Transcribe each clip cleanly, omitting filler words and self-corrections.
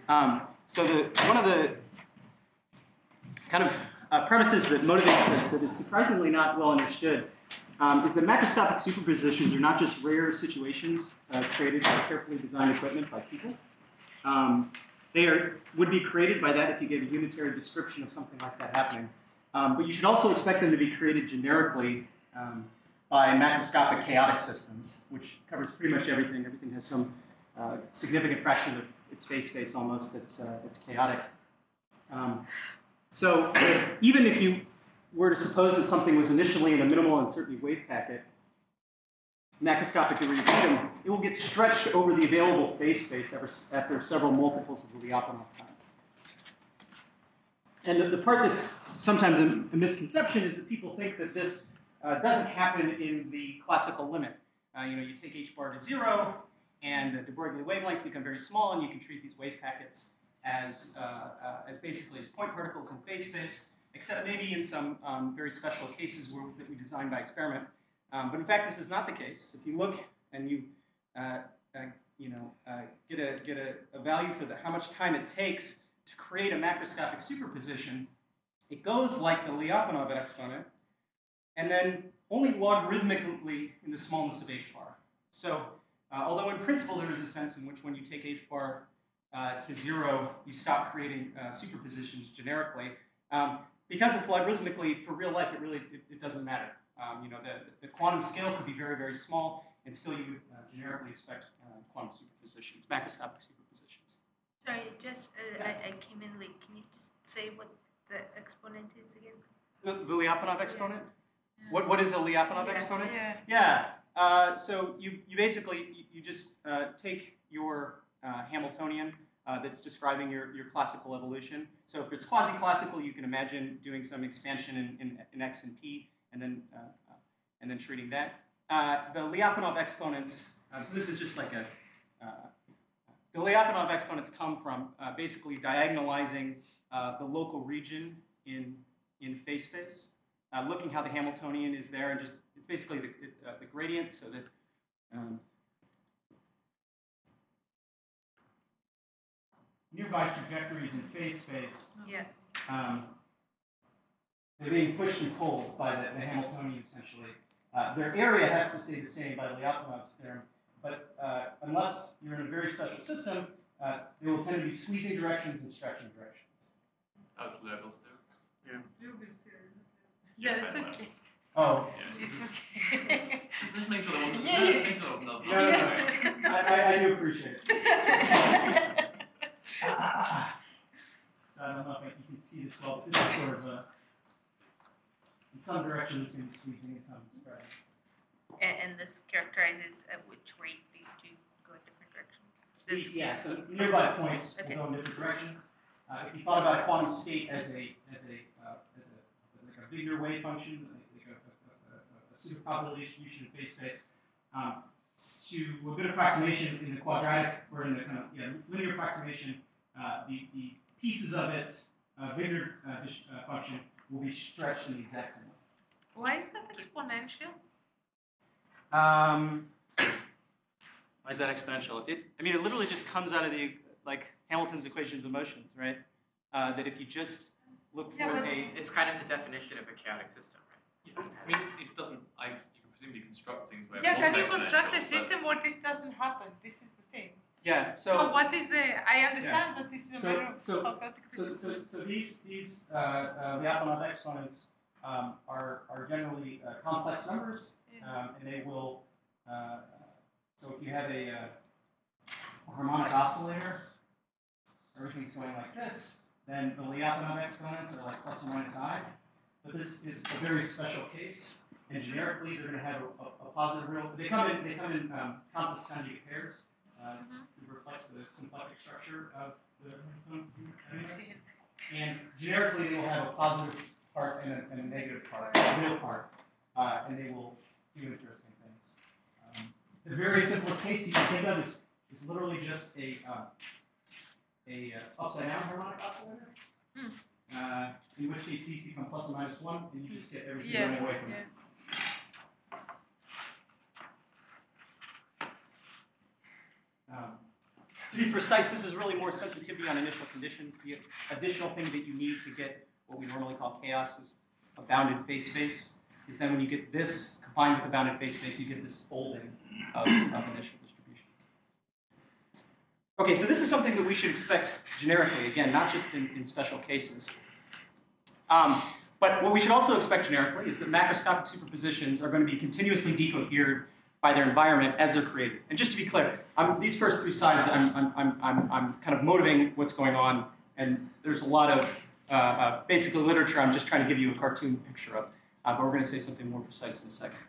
So one of the kind of premises that motivates this that is surprisingly not well understood is that macroscopic superpositions are not just rare situations created by carefully designed equipment by people. Would be created by that if you gave a unitary description of something like that happening. But you should also expect them to be created generically by macroscopic chaotic systems, which covers pretty much everything. Everything has some significant fraction of its phase space almost that's chaotic. So even if you were to suppose that something was initially in a minimal uncertainty wave packet, macroscopically where you read them, it will get stretched over the available phase space after several multiples of the Lyapunov time. And the part that's sometimes a misconception is that people think that this doesn't happen in the classical limit. You take h bar to 0, and the de Broglie wavelengths become very small, and you can treat these wave packets as basically as point particles in phase space, except maybe in some very special cases that we designed by experiment. But in fact, this is not the case. If you look and you get a value for how much time it takes to create a macroscopic superposition, it goes like the Lyapunov exponent, and then only logarithmically in the smallness of h bar. So although in principle there is a sense in which when you take h bar to 0, you stop creating superpositions generically, because it's logarithmically, for real life, it doesn't matter. The quantum scale could be very, very small, and still you would generically expect quantum superpositions, macroscopic superpositions. Sorry, just I came in late. Can you just say what the exponent is again? The Lyapunov exponent? Yeah. What is a Lyapunov exponent? So you basically you just take your Hamiltonian that's describing your classical evolution. So if it's quasi-classical, you can imagine doing some expansion in x and p, and then treating that. The Lyapunov exponents. So this is just like the Lyapunov exponents come from basically diagonalizing the local region in phase space, looking how the Hamiltonian is there, and it's basically the gradient, so that nearby trajectories in phase space, they're being pushed and pulled by the Hamiltonian essentially. Their area has to stay the same by Lyapunov's theorem, but unless you're in a very special system, they will tend to be squeezing directions and stretching directions. That's levels there. Yeah. Yeah, it's okay. Oh. Yeah. It's okay. Just make sure that one No. I do appreciate it. So I don't know if you can see this well, but this is sort of in some direction it's going to be squeezing, in some spreading. And this characterizes at which rate these two go in different directions. So nearby points will go in different directions. If you thought about a quantum state as a Wigner wave function, like a super probability distribution in phase space, to a good approximation in the quadratic or in the kind of linear approximation, the pieces of its Wigner function will be stretched in the exact same way. Why is that exponential? Why is that exponential? It literally just comes out of Hamilton's equations of motions, right? That if you just look for It's kind of the definition of a chaotic system, right? Yeah. It doesn't. You can presumably construct things where. Yeah, can you construct a system where this doesn't happen? This is the thing. Yeah. So what is I understand that this is a matter of how chaotic this is. So these Lyapunov exponents are generally complex numbers, and they will. So if you have a harmonic oscillator, everything's going like this, then the Lyapunov exponents are like plus or minus I. But this is a very special case, and generically they're going to have a positive real. They come in complex conjugate pairs. It reflects the symplectic structure of the Hamiltonian. And generically they will have a positive part and a negative part, a real part, and they will do interesting things. The very simplest case you can think of is literally just a upside down harmonic oscillator. In which case these become plus or minus 1, and you just get everything running away from it. To be precise, this is really more sensitivity on initial conditions. The additional thing that you need to get what we normally call chaos is a bounded phase space. Is then when you get this combined with the bounded phase space, you get this folding of initial distributions. Okay, so this is something that we should expect generically, again, not just in special cases. But what we should also expect generically is that macroscopic superpositions are going to be continuously decohered by their environment as they're created. And just to be clear, these first three slides, I'm kind of motivating what's going on, and there's a lot of basically literature I'm just trying to give you a cartoon picture of. But we're going to say something more precise in a second.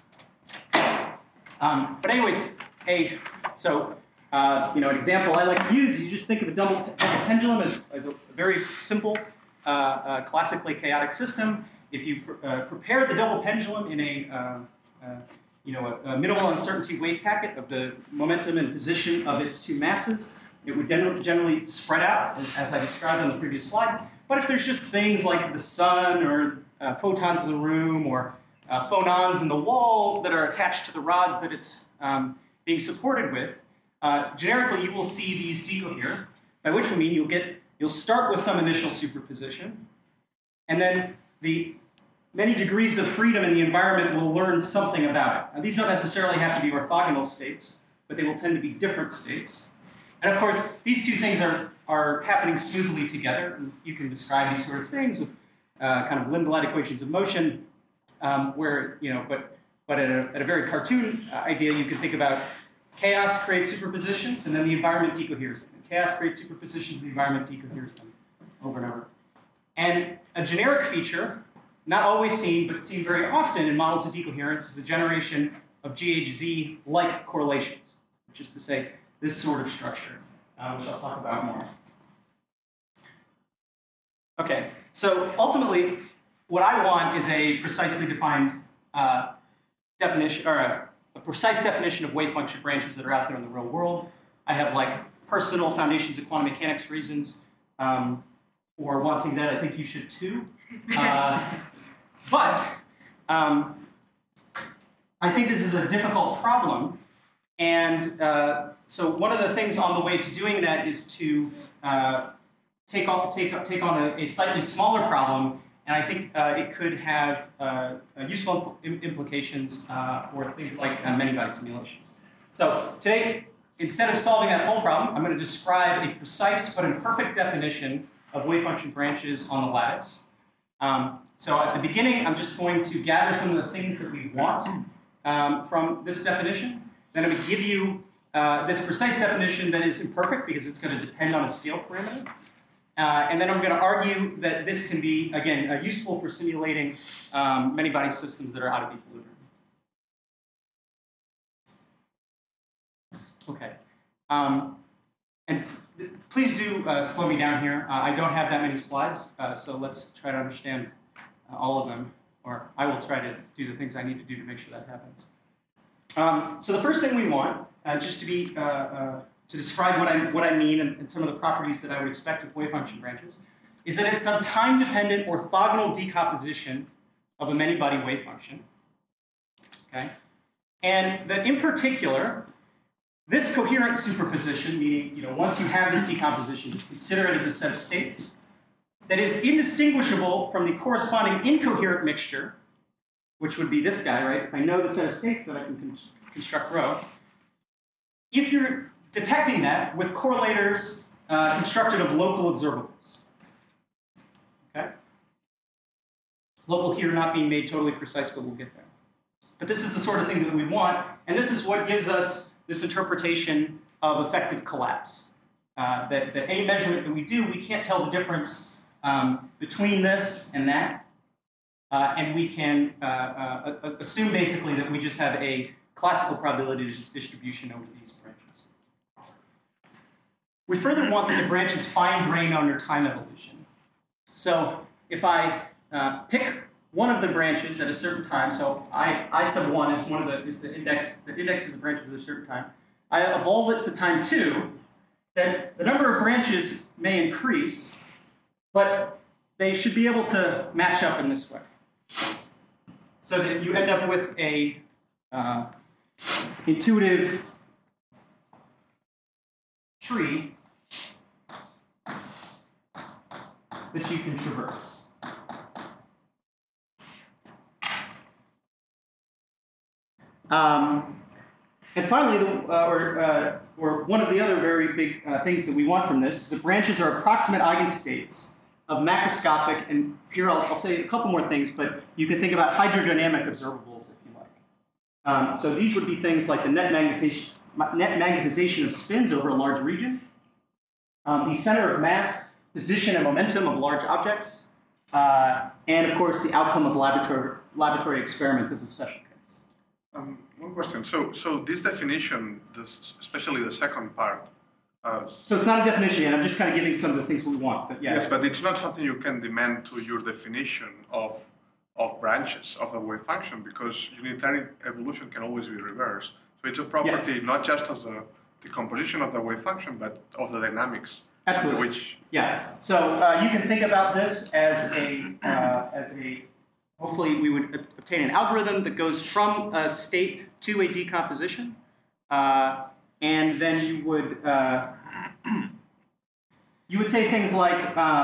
But anyways, an example I like to use is you just think of a double pendulum as a very simple, classically chaotic system. If you prepare the double pendulum in a minimal uncertainty wave packet of the momentum and position of its two masses, it would generally spread out, as I described on the previous slide. But if there's just things like the sun or photons in the room or phonons in the wall that are attached to the rods that it's being supported with, generically you will see these decohere, by which we mean you'll start with some initial superposition, and then the many degrees of freedom in the environment will learn something about it. Now, these don't necessarily have to be orthogonal states, but they will tend to be different states. And of course, these two things are happening smoothly together, and you can describe these sort of things with kind of Lindblad equations of motion, but at a very cartoon idea, you can think about chaos creates superpositions, and then the environment decoheres them. Chaos creates superpositions, and the environment decoheres them over and over. And a generic feature, not always seen, but seen very often in models of decoherence, is the generation of GHZ-like correlations, which is to say, this sort of structure, which I'll talk about more. Okay, so ultimately, what I want is a precisely defined definition, or a precise definition of wave function branches that are out there in the real world. I have personal foundations of quantum mechanics reasons for wanting that. I think you should too. But I think this is a difficult problem, and so one of the things on the way to doing that is to take on a slightly smaller problem, and I think it could have useful implications for things like many-body simulations. So today, instead of solving that full problem, I'm going to describe a precise but imperfect definition of wave function branches on the lattice. So at the beginning, I'm just going to gather some of the things that we want from this definition. Then I'm going to give you this precise definition that is imperfect because it's going to depend on a scale parameter. And then I'm going to argue that this can be, again, useful for simulating many-body systems that are out of equilibrium. Okay. And please do slow me down here. I don't have that many slides, so let's try to understand all of them, or I will try to do the things I need to do to make sure that happens. So the first thing we want, just to be to describe what I mean and some of the properties that I would expect of wave function branches, is that it's some time-dependent orthogonal decomposition of a many-body wave function. Okay, and that in particular, this coherent superposition, meaning once you have this decomposition, just consider it as a set of states that is indistinguishable from the corresponding incoherent mixture, which would be this guy, right? If I know the set of states that I can construct rho, if you're detecting that with correlators constructed of local observables. Okay? Local here not being made totally precise, but we'll get there. But this is the sort of thing that we want, and this is what gives us this interpretation of effective collapse. That any measurement that we do, we can't tell the difference between this and that, and we can assume basically that we just have a classical probability distribution over these branches. We further want that the branches fine-grain under time evolution. So if I pick one of the branches at a certain time, so I sub 1 is the index that indexes the branches at a certain time, I evolve it to time 2, then the number of branches may increase, but they should be able to match up in this way. So that you end up with a intuitive tree that you can traverse. And finally, or one of the other very big things that we want from this is that branches are approximate eigenstates of macroscopic, and here I'll say a couple more things, but you can think about hydrodynamic observables if you like. So these would be things like the net magnetization of spins over a large region, the center of mass, position, and momentum of large objects, and of course the outcome of laboratory experiments is a special case. One question. So this definition, especially the second part. So it's not a definition yet. I'm just kind of giving some of the things we want. But yeah. Yes, but it's not something you can demand to your definition of branches of the wave function, because unitary evolution can always be reversed. So it's a property not just of the composition of the wave function, but of the dynamics. Absolutely. Yeah. So you can think about this as a hopefully we would obtain an algorithm that goes from a state to a decomposition, and then you would say things like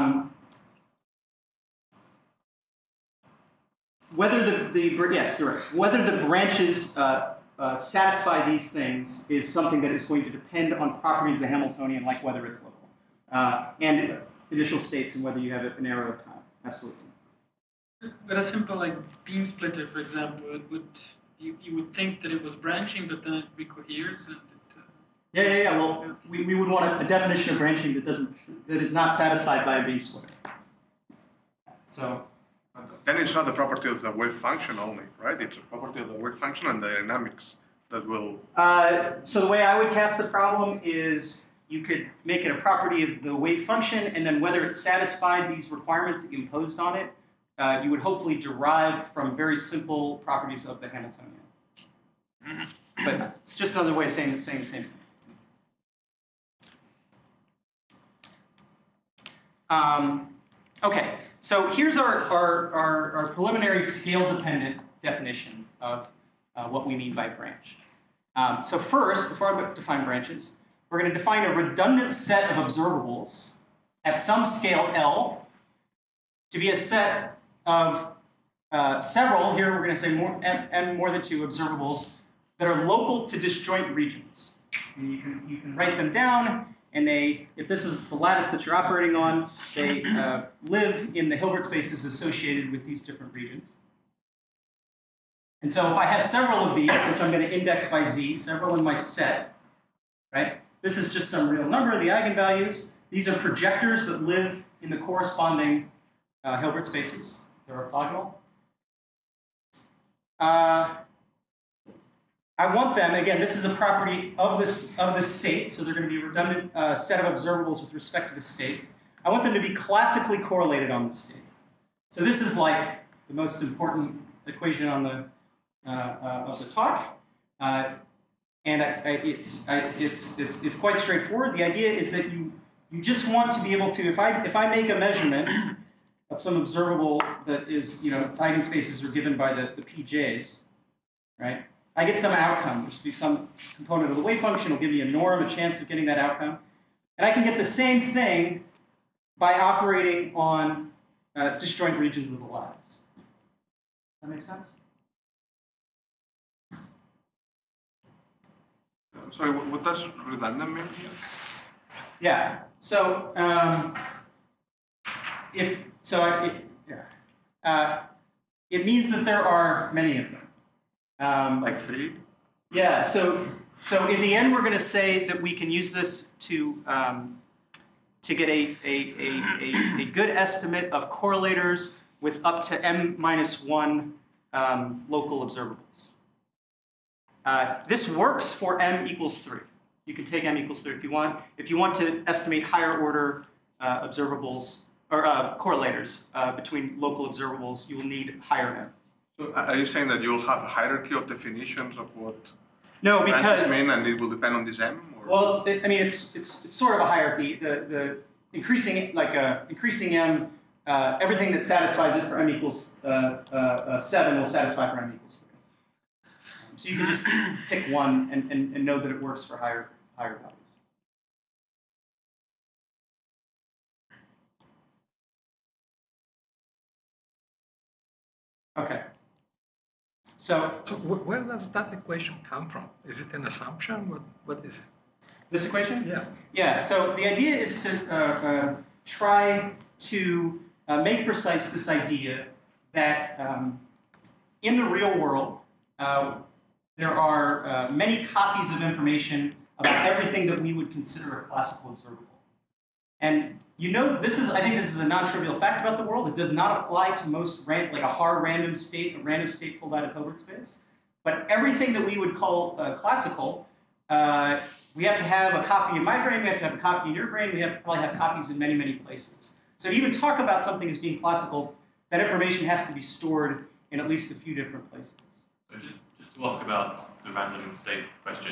whether whether the branches satisfy these things is something that is going to depend on properties of the Hamiltonian, like whether it's local, and initial states, and whether you have an arrow of time. Absolutely. But a simple like beam splitter, for example, you would think that it was branching, but then it recoheres and it. Yeah. Well, we would want a definition of branching that is not satisfied by a beam splitter. So. Then it's not the property of the wave function only, right? It's a property of the wave function and the dynamics that will. So the way I would cast the problem is you could make it a property of the wave function, and then whether it satisfied these requirements that you imposed on it, you would hopefully derive from very simple properties of the Hamiltonian. But it's just another way of saying the same thing. Okay, so here's our preliminary scale-dependent definition of what we mean by branch. So first, before I define branches, we're going to define a redundant set of observables at some scale L to be a set of several, here we're going to say more than two observables that are local to disjoint regions. And you can write them down, and if this is the lattice that you're operating on, they live in the Hilbert spaces associated with these different regions. And so if I have several of these, which I'm going to index by z, several in my set, right? This is just some real number, the eigenvalues. These are projectors that live in the corresponding Hilbert spaces. They're orthogonal. I want them, again, this is a property of the state, so they're going to be a redundant set of observables with respect to the state. I want them to be classically correlated on the state. So this is like the most important equation on the of the talk, and it's quite straightforward. The idea is that you just want to be able to, if I make a measurement of some observable that is, its eigenspaces are given by the PJs, right? I get some outcome. There's be some component of the wave function will give me a norm, a chance of getting that outcome. And I can get the same thing by operating on disjoint regions of the lattice. That make sense? Sorry, what does redundant mean here? Yeah. So it means that there are many of them. Like three? Yeah, so in the end, we're going to say that we can use this to get a good estimate of correlators with up to m-1 local observables. This works for m equals 3. You can take m equals 3 if you want. If you want to estimate higher order observables or correlators between local observables, you will need higher m. So are you saying that you'll have a hierarchy of definitions of what No, because branches mean, and it will depend on this m? Or? Well, it's sort of a hierarchy. The increasing m, everything that satisfies it for m equals 7 will satisfy for m equals 3. So you can just pick one and know that it works for higher values. Okay. So So where does that equation come from? Is it an assumption? What is it? this equation? Yeah. Yeah, so the idea is to try to make precise this idea that in the real world, there are many copies of information about everything that we would consider a classical observable. And you know, I think this is a non-trivial fact about the world. It does not apply to most, like a hard random state, a random state pulled out of Hilbert space. But everything that we would call classical, we have to have a copy in my brain, we have to have a copy in your brain, we have to probably have copies in many, many places. So to even talk about something as being classical, that information has to be stored in at least a few different places. So just to ask about the random state question,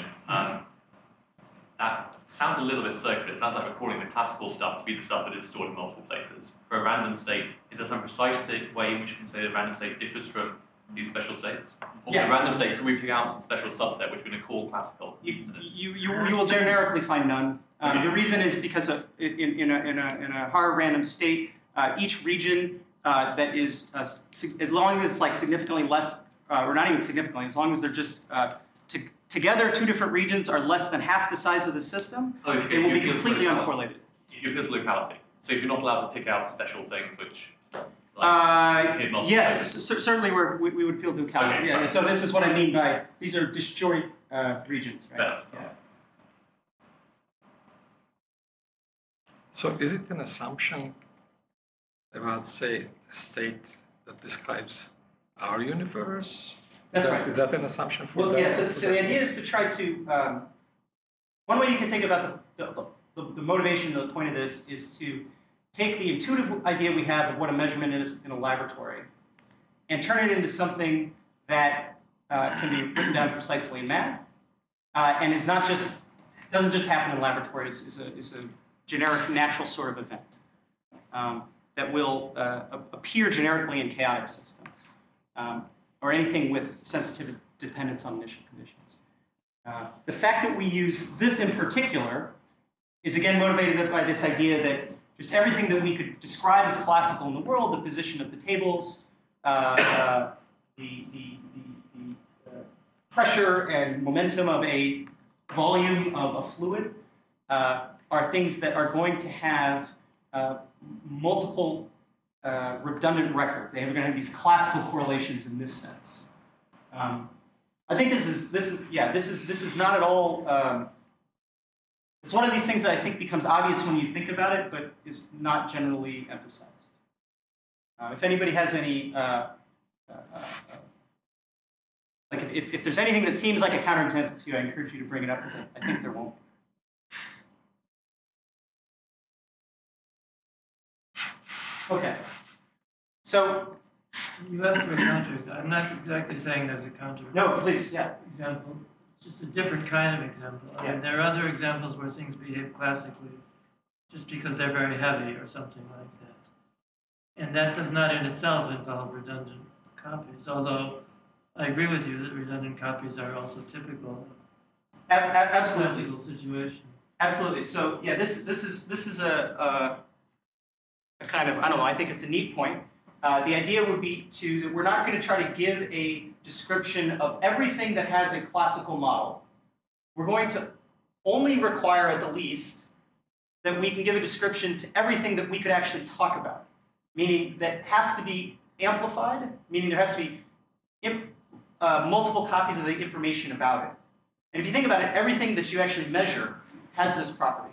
that sounds a little bit circular. It sounds like we're calling the classical stuff to be the stuff that is stored in multiple places. For a random state, is there some precise way in which you can say the random state differs from these special states? Or Yeah. the random state, could we pick out some special subset which we're going to call classical? You will generically find none. The reason is because in a hard random state, each region that is, as long as it's like significantly less, or not even significantly, as long as they're just together, two different regions are less than half the size of the system, they will be completely uncorrelated. If you appeal to locality, so if you're not allowed to pick out special things which, like, yes, certainly we would appeal to locality. Okay, Yeah, right. so this is what I mean by these are disjoint regions, right? Better, Yeah. So is it an assumption about, say, a state that describes our universe? That's right. Is that an assumption for Well, that? yeah, so the idea is to try to, one way you can think about the motivation, the point of this is to take the intuitive idea we have of what a measurement is in a laboratory and turn it into something that can be written down precisely in math and is not just, doesn't just happen in laboratories, is a generic natural sort of event that will appear generically in chaotic systems. Or anything with sensitive dependence on initial conditions. The fact that we use this in particular is again motivated by this idea that just everything that we could describe as classical in the world, the position of the tables, the pressure and momentum of a volume of a fluid, are things that are going to have multiple redundant records. They're going to have these classical correlations in this sense. I think this is not at all. It's one of these things that I think becomes obvious when you think about it, but is not generally emphasized. If anybody has any, like if there's anything that seems like a counterexample to you, I encourage you to bring it up because I think there won't. Okay. So, You asked for a counter. I'm not exactly saying there's a counter. no, please, yeah. Example. It's just a different kind of example. I mean, there are other examples where things behave classically just because they're very heavy or something like that. And that does not in itself involve redundant copies, although I agree with you that redundant copies are also typical of Absolutely. classical situations. Absolutely. So yeah, this is a kind of, I don't know, I think it's a neat point. The idea would be that we're not going to try to give a description of everything that has a classical model. We're going to only require at the least that we can give a description to everything that we could actually talk about. Meaning that has to be amplified, meaning there has to be multiple copies of the information about it. And if you think about it, everything that you actually measure has this property.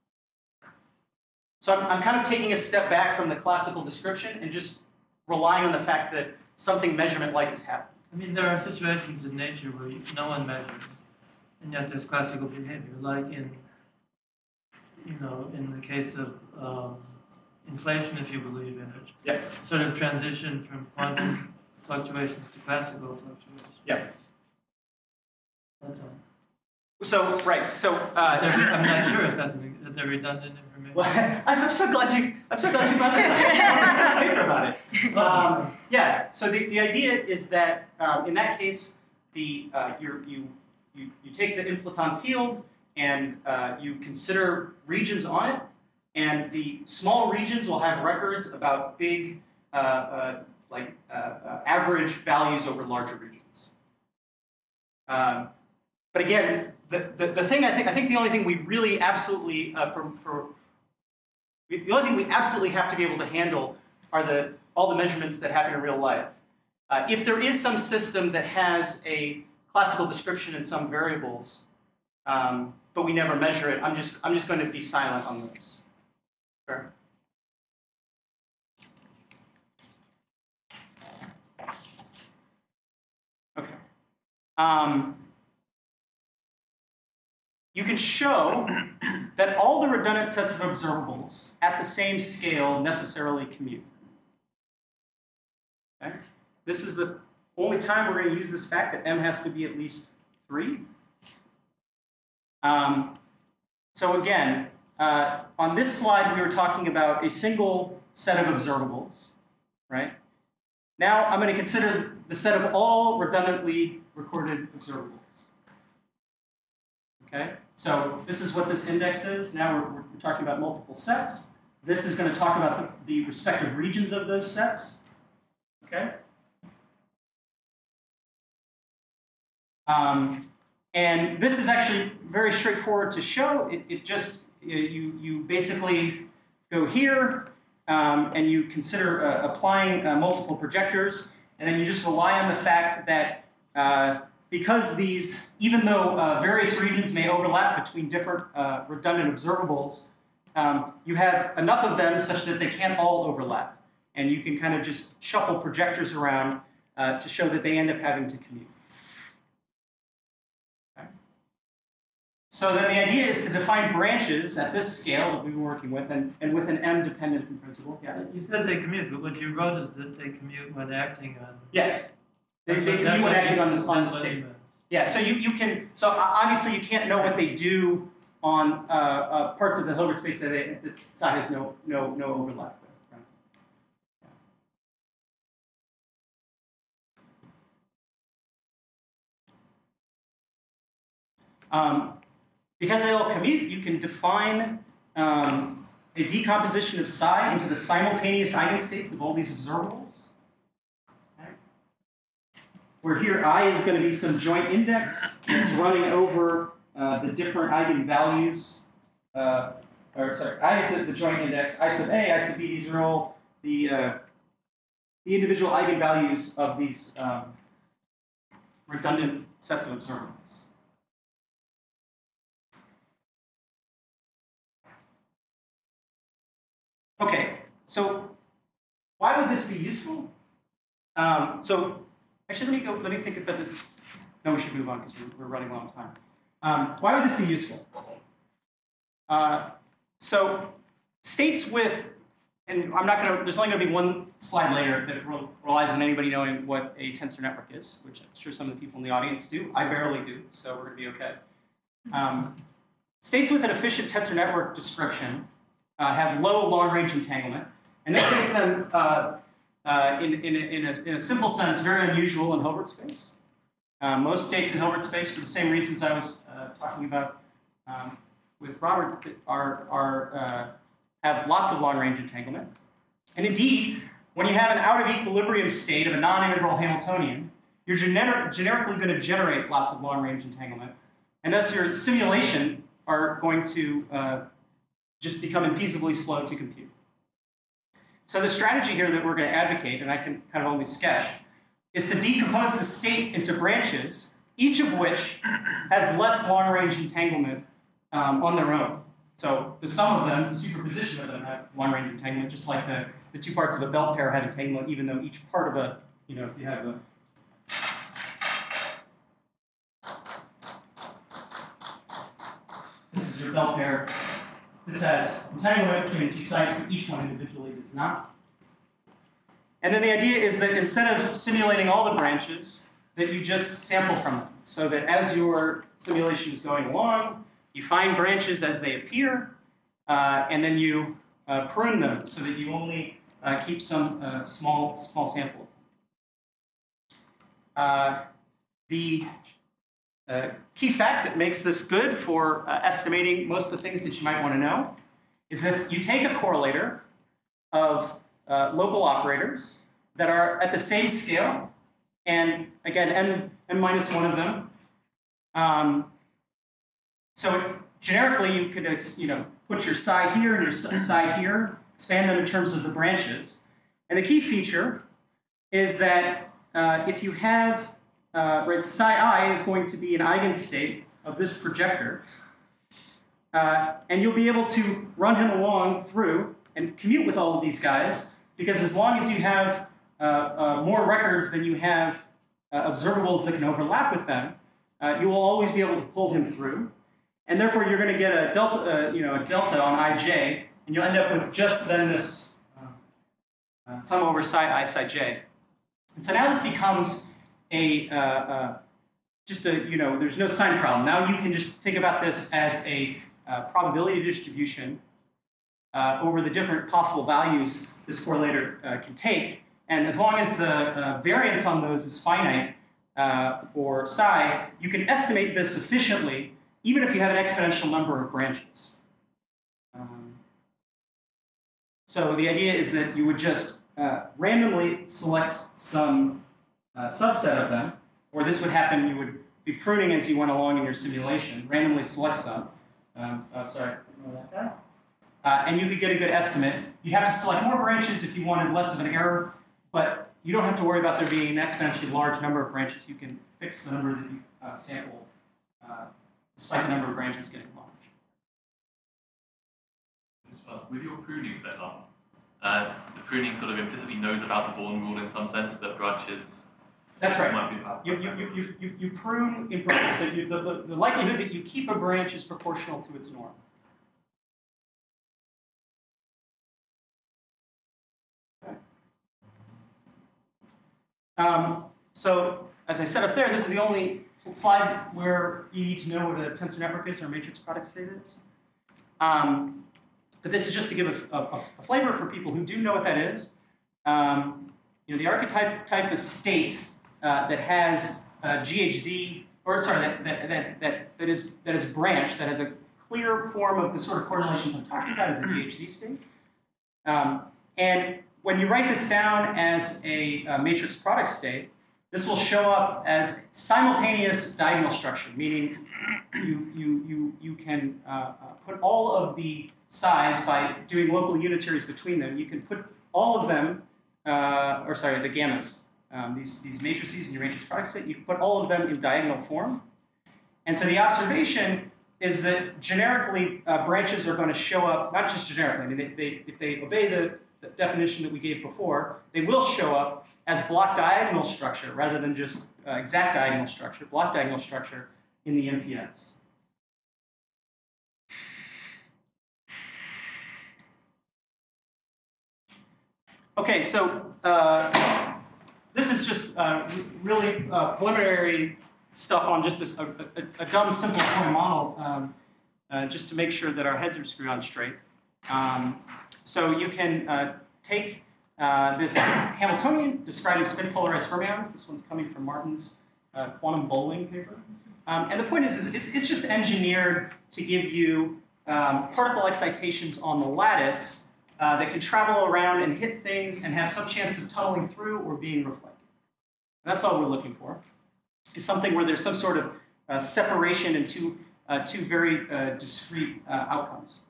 So I'm kind of taking a step back from the classical description and just relying on the fact that something measurement-like is happening. I mean, there are situations in nature where no one measures, and yet there's classical behavior, like in the case of inflation, if you believe in it. Yeah. Sort of transition from quantum fluctuations to classical fluctuations. Yeah. That's all. So, right, so... I'm not sure if they're redundant information. Well, I'm so glad you brought that up. Paper about it. Yeah. So the idea is that in that case, you take the inflaton field and you consider regions on it, and the small regions will have records about big average values over larger regions. But again, the thing I think the only thing we really absolutely the only thing we absolutely have to be able to handle are all the measurements that happen in real life. If there is some system that has a classical description in some variables, but we never measure it, I'm just going to be silent on those. Sure. Okay. You can show that all the redundant sets of observables at the same scale necessarily commute. Okay? This is the only time we're going to use this fact that m has to be at least 3. So again, on this slide we were talking about a single set of observables, right? Now I'm going to consider the set of all redundantly recorded observables. Okay, so this is what this index is. Now we're talking about multiple sets. This is going to talk about the respective regions of those sets. Okay. And this is actually very straightforward to show. It just, you basically go here and you consider applying multiple projectors, and then you just rely on the fact that because these, even though various regions may overlap between different redundant observables, you have enough of them such that they can't all overlap. And you can kind of just shuffle projectors around to show that they end up having to commute. Okay. So then the idea is to define branches at this scale that we were working with, and with an M dependency principle. Yeah. You said they commute, but what you wrote is that they commute when acting on. Yes. They commute when acting on this state. Yeah, so you can, so obviously you can't know what they do on parts of the Hilbert space that psi has no overlap with. Right? Because they all commute, you can define a decomposition of psi into the simultaneous eigenstates of all these observables. Where here I is going to be some joint index that's running over the different eigenvalues. I is the joint index, I sub A, I sub B, these are all the individual eigenvalues of these redundant sets of observables. Okay, so why would this be useful? Actually, let me think about this. No, we should move on because we're running low on time. Why would this be useful? So states with, and there's only going to be one slide later that relies on anybody knowing what a tensor network is, which I'm sure some of the people in the audience do. I barely do, so we're going to be okay. States with an efficient tensor network description have low long-range entanglement, and that makes them in a simple sense, very unusual in Hilbert space. Most states in Hilbert space, for the same reasons I was talking about with Robert, have lots of long-range entanglement. And indeed, when you have an out-of-equilibrium state of a non-integral Hamiltonian, you're generically going to generate lots of long-range entanglement, and thus your simulation are going to just become infeasibly slow to compute. So the strategy here that we're going to advocate, and I can kind of only sketch, is to decompose the state into branches, each of which has less long-range entanglement on their own. So the sum of them, the superposition of them, have long-range entanglement, just like the two parts of a belt pair have entanglement, even though each part of a, if you have a this is your belt pair. This has entanglement between the two sides, but each one individually does not. And then the idea is that instead of simulating all the branches, that you just sample from them. So that as your simulation is going along, you find branches as they appear, and then you prune them so that you only keep some small sample. The key fact that makes this good for estimating most of the things that you might want to know is that you take a correlator of local operators, that are at the same scale, and again, n minus one of them. So generically, you could put your psi here and your psi here, expand them in terms of the branches. And the key feature is that if you have, psi I is going to be an eigenstate of this projector, and you'll be able to run him along through and commute with all of these guys, because as long as you have more records than you have observables that can overlap with them, you will always be able to pull him through. And therefore, you're going to get a delta, a delta on ij, and you'll end up with just then this sum over psi I psi j. And so now this becomes there's no sign problem. Now you can just think about this as a probability distribution over the different possible values this correlator can take. And as long as the variance on those is finite for psi, you can estimate this efficiently, even if you have an exponential number of branches. So the idea is that you would just randomly select some subset of them, or this would happen, you would be pruning as you went along in your simulation, randomly select some. And you could get a good estimate. You have to select more branches if you wanted less of an error, but you don't have to worry about there being an exponentially large number of branches. You can fix the number that you sample despite the number of branches getting large. With your pruning setup, the pruning sort of implicitly knows about the Born rule in some sense that branches. That's right. Might be about you prune the likelihood that you keep a branch is proportional to its norm. Okay. So as I said up there, this is the only slide where you need to know what a tensor network is or a matrix product state is. But this is just to give a flavor for people who do know what that is. The archetype type is state that has GHZ, or sorry, that is a branch that has a clear form of the sort of correlations I'm talking about as a GHZ state. And when you write this down as a matrix product state, this will show up as simultaneous diagonal structure, meaning you can put all of the psi's by doing local unitaries between them. You can put all of them, the gammas, these matrices in your matrix product state, you can put all of them in diagonal form. And so the observation is that generically branches are going to show up, not just generically, I mean, if they obey the definition that we gave before, they will show up as block diagonal structure rather than just exact diagonal structure, block diagonal structure in the MPS. Okay, so this is just really preliminary stuff on just this a dumb, simple point model, just to make sure that our heads are screwed on straight. So you can take this Hamiltonian describing spin polarized fermions. This one's coming from Martin's quantum bowling paper. And the point is it's just engineered to give you particle excitations on the lattice that can travel around and hit things and have some chance of tunneling through or being reflected. And that's all we're looking for. Is something where there's some sort of separation in two very discrete outcomes.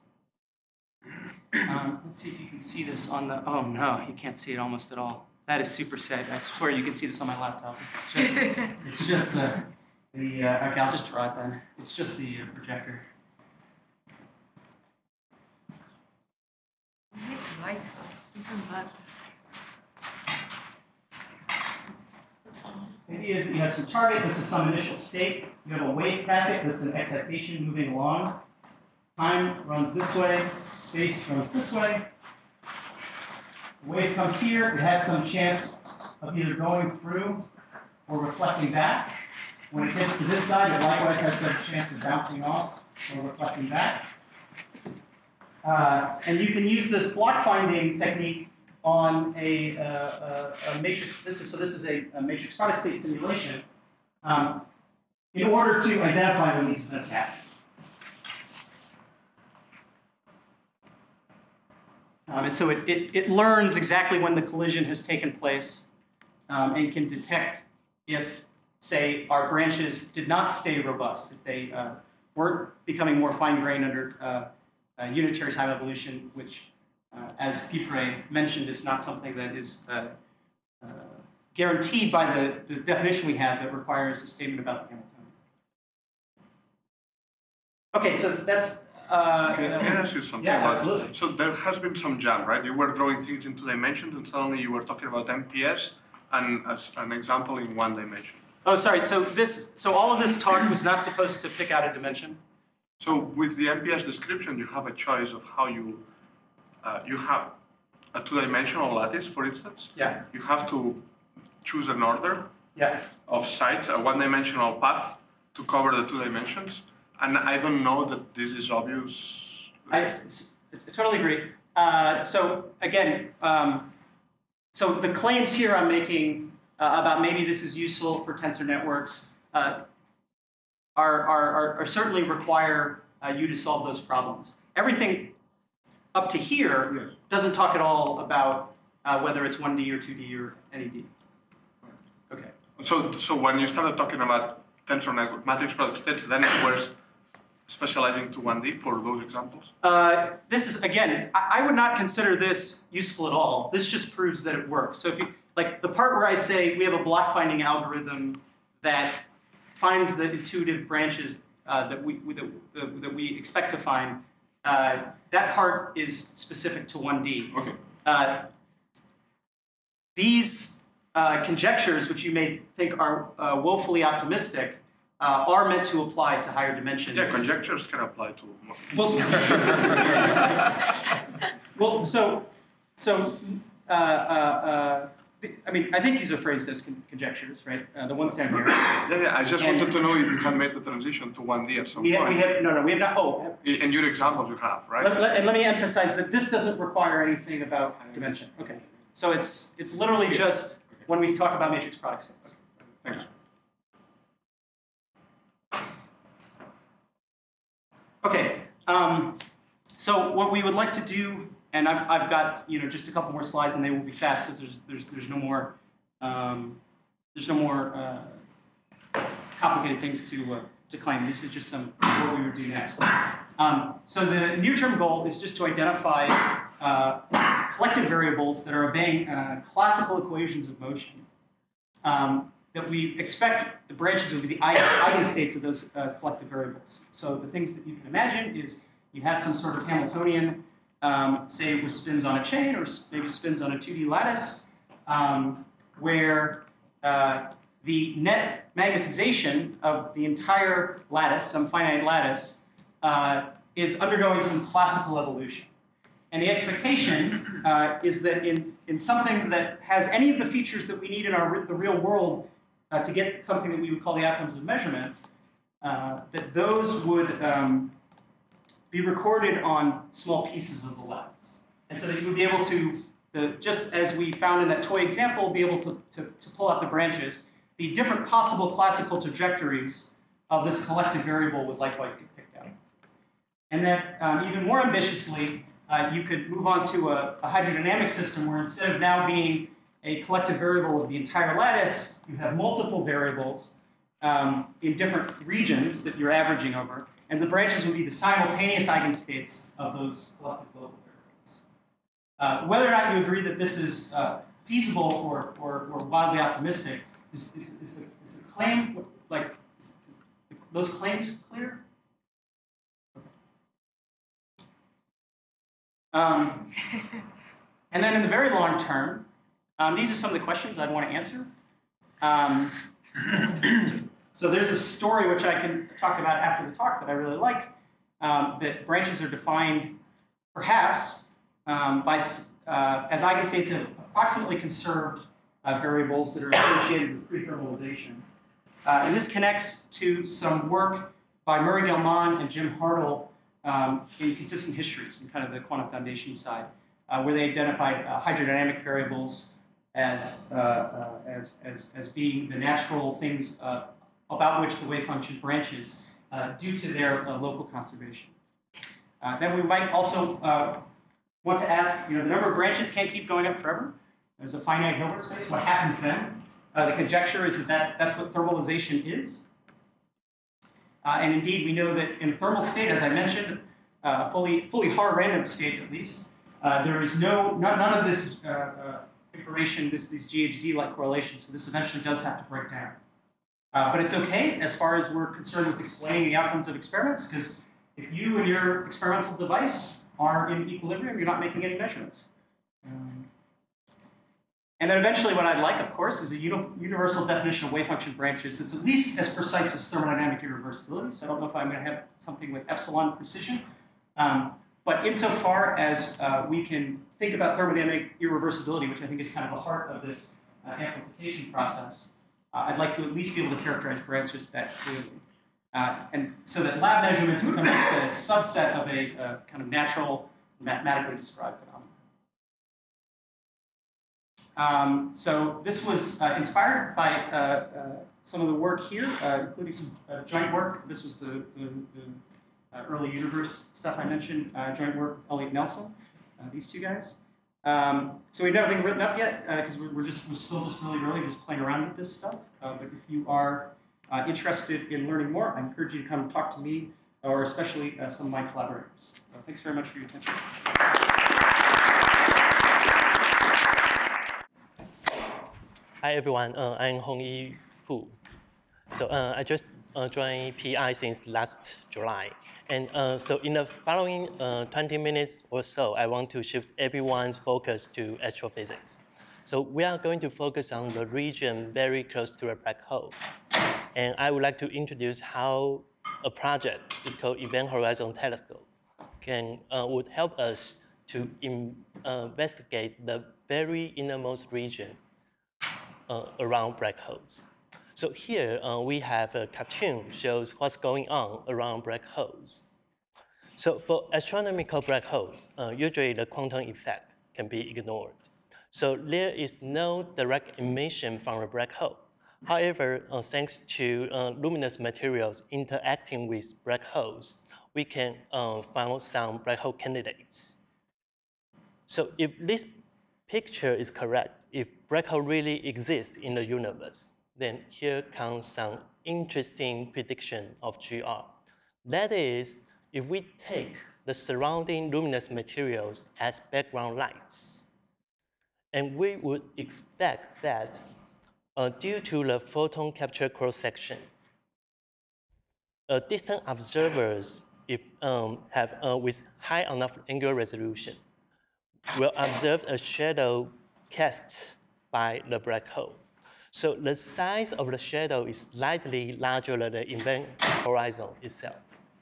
Let's see if you can see this on the, oh no, you can't see it almost at all. That is super sad. I swear you can see this on my laptop. It's just okay, I'll just draw it then. It's just the projector. Light, even light. The idea is that you have some target, this is some initial state. You have a wave packet that's an excitation moving along. Time runs this way, space runs this way. The wave comes here, it has some chance of either going through or reflecting back. When it gets to this side, it likewise has some chance of bouncing off or reflecting back. And you can use this block finding technique on a matrix. This is a matrix product state simulation in order to identify when these events happen. And so it learns exactly when the collision has taken place and can detect if, say, our branches did not stay robust, if they weren't becoming more fine-grained under unitary time evolution, which, as Piffre mentioned, is not something that is guaranteed by the definition we have that requires a statement about the Hamiltonian. Okay, so that's... Can I ask you something yeah, about? absolutely. So there has been some jam, right? You were drawing things in 2 dimensions, and suddenly you were talking about MPS and as an example in 1 dimension. Oh, sorry. So all of this talk was not supposed to pick out a dimension. So with the MPS description, you have a choice of how you have a 2-dimensional lattice, for instance. Yeah. You have to choose an order Yeah. of sites, a 1-dimensional path to cover the 2 dimensions. And I don't know that this is obvious. I totally agree. So again, so the claims here I'm making about maybe this is useful for tensor networks are certainly require you to solve those problems. Everything up to here doesn't talk at all about whether it's 1D or 2D or any D. Okay. So when you started talking about tensor network matrix product states, then it was specializing to 1D for those examples? This is, again, I would not consider this useful at all. This just proves that it works. So if you, like the part where I say we have a block finding algorithm that finds the intuitive branches that we expect to find, that part is specific to 1D. Okay. These conjectures, which you may think are woefully optimistic, are meant to apply to higher dimensions. Yeah, conjectures can apply to. Well, I mean, I think these are phrased as conjectures, right? The ones down here. Yeah. I just wanted to know if you can make the transition to 1D at some point. We have not. Oh, in your examples you have, right? and let me emphasize that this doesn't require anything about dimension. Okay, so it's literally just when we talk about matrix product sets. Thanks. Okay, so what we would like to do, and I've got just a couple more slides, and they will be fast because there's no more complicated things to claim. This is just some what we would do next. So the near-term goal is just to identify collective variables that are obeying classical equations of motion. That we expect the branches will be the eigenstates of those collective variables. So the things that you can imagine is you have some sort of Hamiltonian, say with spins on a chain or maybe spins on a 2D lattice, where the net magnetization of the entire lattice, some finite lattice, is undergoing some classical evolution. And the expectation is that in something that has any of the features that we need in the real world to get something that we would call the outcomes of measurements, that those would be recorded on small pieces of the lattice. And so that you would be able to, just as we found in that toy example, be able to pull out the branches, the different possible classical trajectories of this collective variable would likewise get picked out. And then even more ambitiously, you could move on to a hydrodynamic system where instead of now being a collective variable of the entire lattice, you have multiple variables in different regions that you're averaging over, and the branches would be the simultaneous eigenstates of those collective global variables. Whether or not you agree that this is feasible or wildly optimistic, is the claim, like, is those claims clear? And then in the very long term, these are some of the questions I'd want to answer. So there's a story which I can talk about after the talk that I really like, that branches are defined perhaps as eigenstates of approximately conserved variables that are associated with pre-thermalization. And this connects to some work by Murray Gell-Mann and Jim Hartle in consistent histories, in kind of the quantum foundation side, where they identified hydrodynamic variables as being the natural things about which the wave function branches due to their local conservation. Then we might also want to ask, the number of branches can't keep going up forever. There's a finite Hilbert space. What happens then? The conjecture is that that's what thermalization is. And indeed, we know that in a thermal state, as I mentioned, a fully Haar random state at least, there is none of this information, these GHZ-like correlations, so this eventually does have to break down. But it's okay as far as we're concerned with explaining the outcomes of experiments, because if you and your experimental device are in equilibrium, you're not making any measurements. And then eventually what I'd like, of course, is a universal definition of wave function branches that's at least as precise as thermodynamic irreversibility. So I don't know if I'm going to have something with epsilon precision. But insofar as we can think about thermodynamic irreversibility, which I think is kind of the heart of this amplification process, I'd like to at least be able to characterize branches that clearly. And so that lab measurements become just a subset of a kind of natural, mathematically described phenomenon. So this was inspired by some of the work here, including some joint work. This was the early universe stuff I mentioned, joint work with Elliot Nelson, these two guys. So we have everything written up yet, because we're still just really early, just playing around with this stuff. But if you are interested in learning more, I encourage you to come talk to me, or especially some of my collaborators. So thanks very much for your attention. Hi everyone, I'm Hongyi Hu. So I just joined PI since last July. And so in the following 20 minutes or so, I want to shift everyone's focus to astrophysics. So we are going to focus on the region very close to a black hole. And I would like to introduce how a project is called Event Horizon Telescope would help us to investigate the very innermost region around black holes. So here we have a cartoon shows what's going on around black holes. So for astronomical black holes, usually the quantum effect can be ignored. So there is no direct emission from a black hole. However, thanks to luminous materials interacting with black holes, we can find some black hole candidates. So if this picture is correct, if black hole really exists in the universe, then here comes some interesting prediction of GR. That is, if we take the surrounding luminous materials as background lights, and we would expect that due to the photon capture cross-section, distant observers with high enough angular resolution will observe a shadow cast by the black hole. So the size of the shadow is slightly larger than the event horizon itself.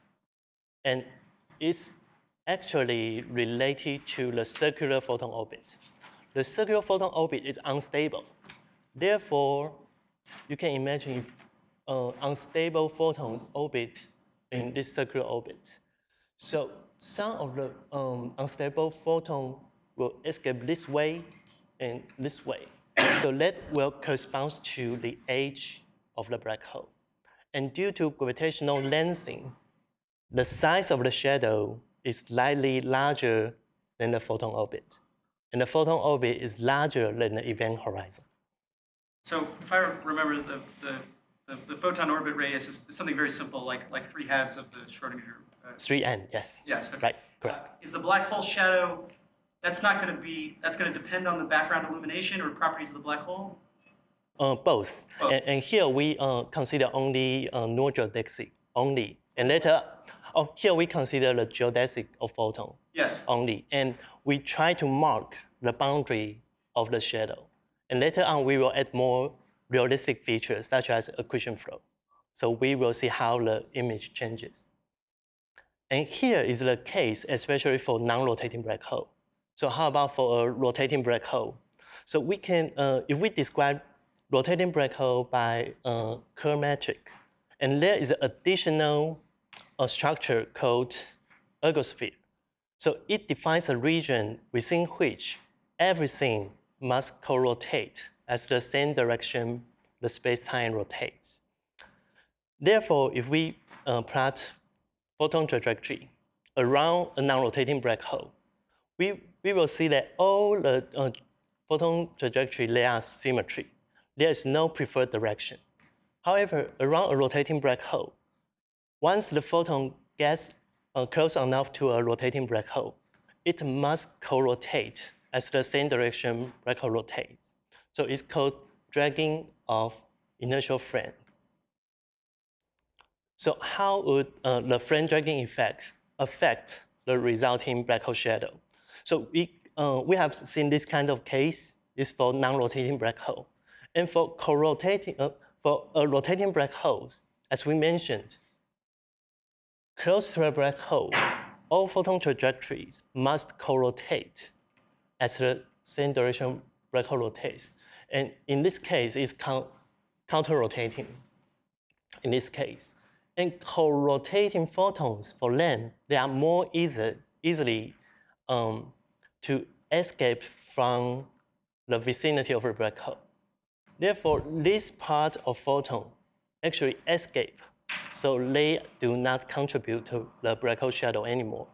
And it's actually related to the circular photon orbit. The circular photon orbit is unstable. Therefore, you can imagine unstable photons orbit in this circular orbit. So some of the unstable photons will escape this way and this way. So that will correspond to the age of the black hole. And due to gravitational lensing, the size of the shadow is slightly larger than the photon orbit. And the photon orbit is larger than the event horizon. So if I remember, the photon orbit radius is something very simple, like 3 halves of the Schrodinger. 3n, yes. Yes, okay. Right, correct. Is the black hole shadow, that's going to depend on the background illumination or properties of the black hole? Both. And here we consider only null geodesic only. And later, here we consider the geodesic of photon only. And we try to mark the boundary of the shadow. And later on, we will add more realistic features, such as accretion flow. So we will see how the image changes. And here is the case, especially for non-rotating black hole. So how about for a rotating black hole? So we can, if we describe rotating black hole by Kerr metric, and there is an additional structure called ergosphere. So it defines a region within which everything must co-rotate as the same direction the space-time rotates. Therefore, if we plot photon trajectory around a non-rotating black hole, we will see that all the photon trajectory, they are symmetry. There is no preferred direction. However, around a rotating black hole, once the photon gets close enough to a rotating black hole, it must co-rotate as the same direction black hole rotates. So it's called dragging of inertial frame. So how would the frame dragging effect affect the resulting black hole shadow? So we have seen this kind of case is for non-rotating black hole. And for rotating black holes, as we mentioned, close to a black hole, all photon trajectories must co-rotate as the same direction black hole rotates. And in this case, it's counter-rotating in this case. And co-rotating photons for LAN, they are more easily to escape from the vicinity of a black hole. Therefore, this part of photon actually escape, so they do not contribute to the black hole shadow anymore.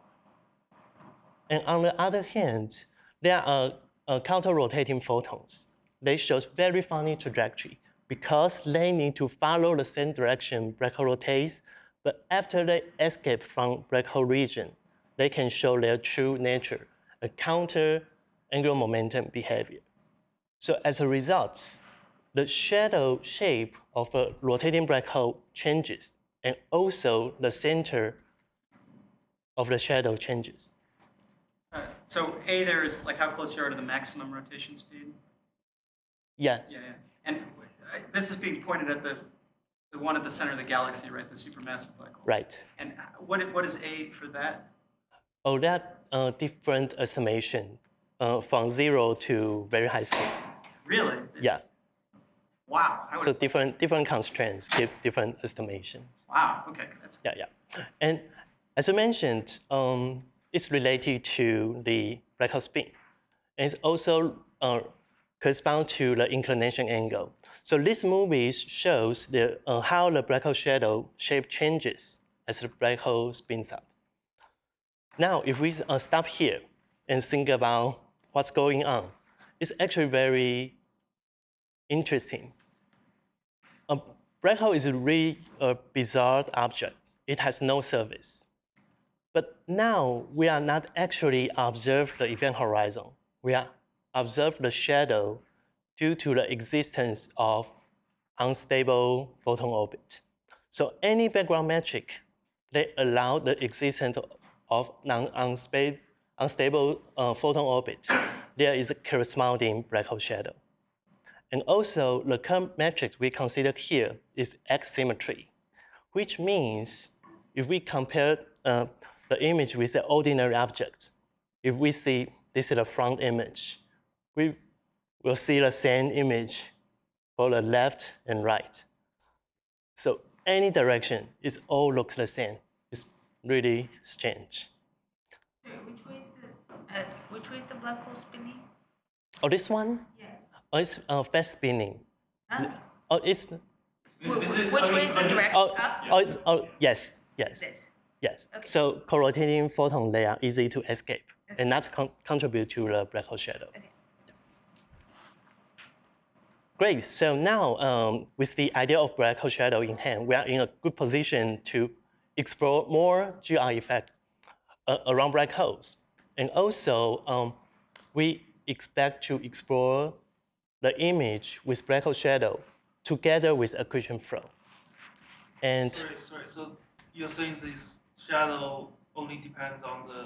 And on the other hand, there are counter-rotating photons. They show very funny trajectory because they need to follow the same direction black hole rotates, but after they escape from black hole region, they can show their true nature, a counter angular momentum behavior. So as a result, the shadow shape of a rotating black hole changes, and also the center of the shadow changes. So A there is like how close you are to the maximum rotation speed? Yes. Yeah. And this is being pointed at the one at the center of the galaxy, right? The supermassive black hole. Right. And what is A for that? Oh, that different estimation from 0 to very high scale. Really? Yeah. Wow. So different constraints give different estimations. Wow. Okay. That's. Yeah. And as I mentioned, it's related to the black hole spin. And it also corresponds to the inclination angle. So this movie shows how the black hole shadow shape changes as the black hole spins up. Now, if we stop here and think about what's going on, it's actually very interesting. A black hole is really a bizarre object. It has no surface. But now we are not actually observing the event horizon. We are observing the shadow due to the existence of unstable photon orbit. So any background metric, they allow the existence of unstable photon orbit. There is a corresponding black hole shadow. And also, the current metric we consider here is X symmetry, which means if we compare the image with the ordinary object, if we see this is the front image, we will see the same image for the left and right. So any direction, it all looks the same. It's really strange. Which way is the black hole spinning? Oh, this one? Yeah. Oh, it's fast spinning. Huh? Oh, it's. Which way is the direction? Up? Yes. This. Yes. Okay. So co-rotating photons, they are easy to escape and not contribute to the black hole shadow. Okay. Great. So now, with the idea of black hole shadow in hand, we are in a good position to explore more GR effect around black holes. And also, we expect to explore the image with black hole shadow together with accretion flow. And sorry. So you're saying this shadow only depends on the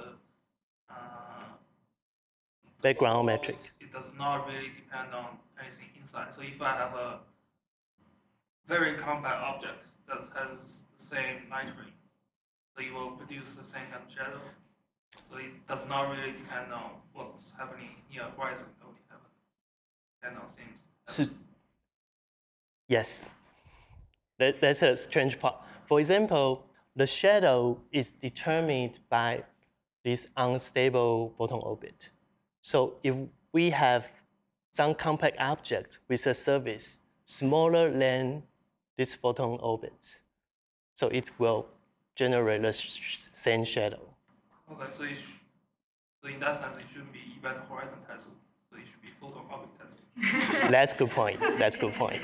background metric. It does not really depend on anything inside. So if I have a very compact object that has the same night range, so it will produce the same kind of shadow. So it does not really depend on what's happening near horizon. It only depend on things. So, yes, that's a strange part. For example, the shadow is determined by this unstable photon orbit. So if we have some compact object with a surface smaller than this photon orbit, so it will generate the same shadow. Okay, so So in that sense, it shouldn't be event horizon testing. So it should be photon object testing. That's a good point. That's a good point.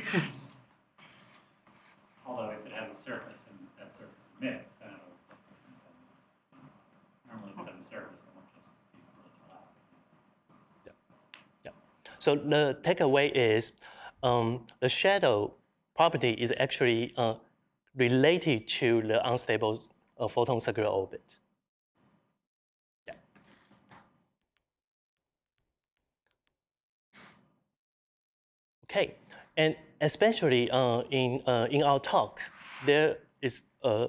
Although if it has a surface and that surface emits, then it'll, normally if it has a surface, it won't just be really loud. So the takeaway is the shadow property is actually related to the unstable photon circular orbit. Yeah. Okay, and especially in our talk, there is a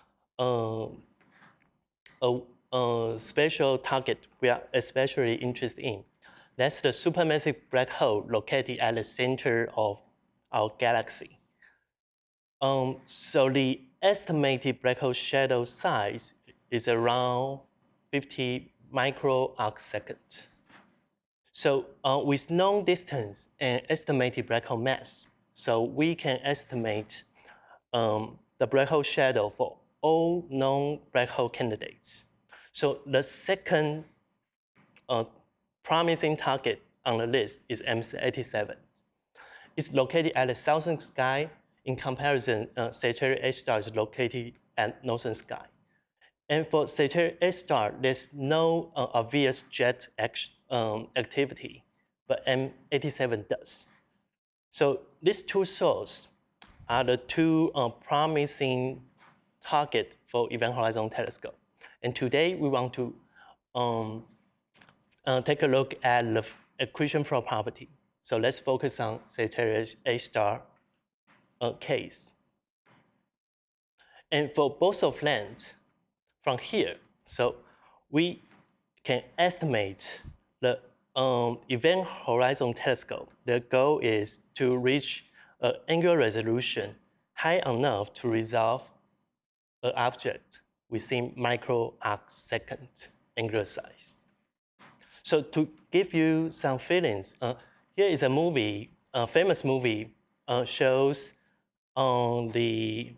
special target we are especially interested in. That's the supermassive black hole located at the center of our galaxy. So the estimated black hole shadow size is around 50 micro arc second. So with known distance and estimated black hole mass, so we can estimate the black hole shadow for all known black hole candidates. So the second promising target on the list is MC87. It's located at the southern sky. In comparison, Sagittarius A star is located at northern sky. And for Sagittarius A star, there's no obvious jet activity, but M87 does. So these two sources are the two promising targets for Event Horizon Telescope. And today we want to take a look at the accretion flow property. So let's focus on Sagittarius A star case. And for both of them, from here, so we can estimate the Event Horizon Telescope. The goal is to reach an angular resolution high enough to resolve an object within micro arc second angular size. So to give you some feelings, here is a movie, a famous movie, shows the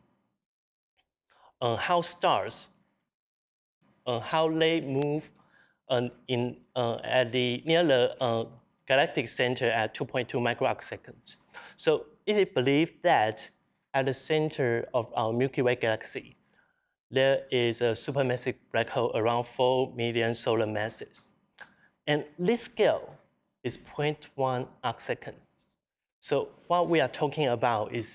how stars, how they move at the near the galactic center at 2.2 microarc seconds. So it is believed that at the center of our Milky Way galaxy, there is a supermassive black hole around 4 million solar masses. And this scale is 0.1 arc seconds. So what we are talking about is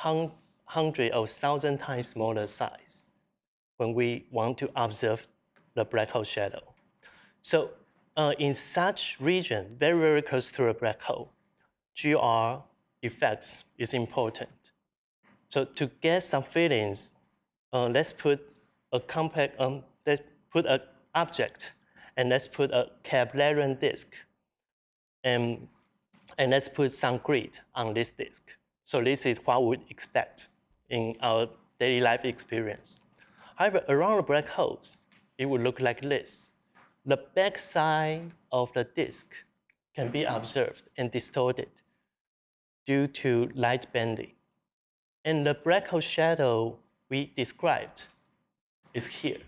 100 or 1,000 times smaller size when we want to observe the black hole shadow. So in such region, very, very close to a black hole, GR effects is important. So to get some feelings, let's put a compact, let's put an object, and let's put a Keplerian disk, and let's put some grid on this disk. So this is what we would expect in our daily life experience. However, around the black holes, it would look like this. The backside of the disk can be observed and distorted due to light bending. And the black hole shadow we described is here.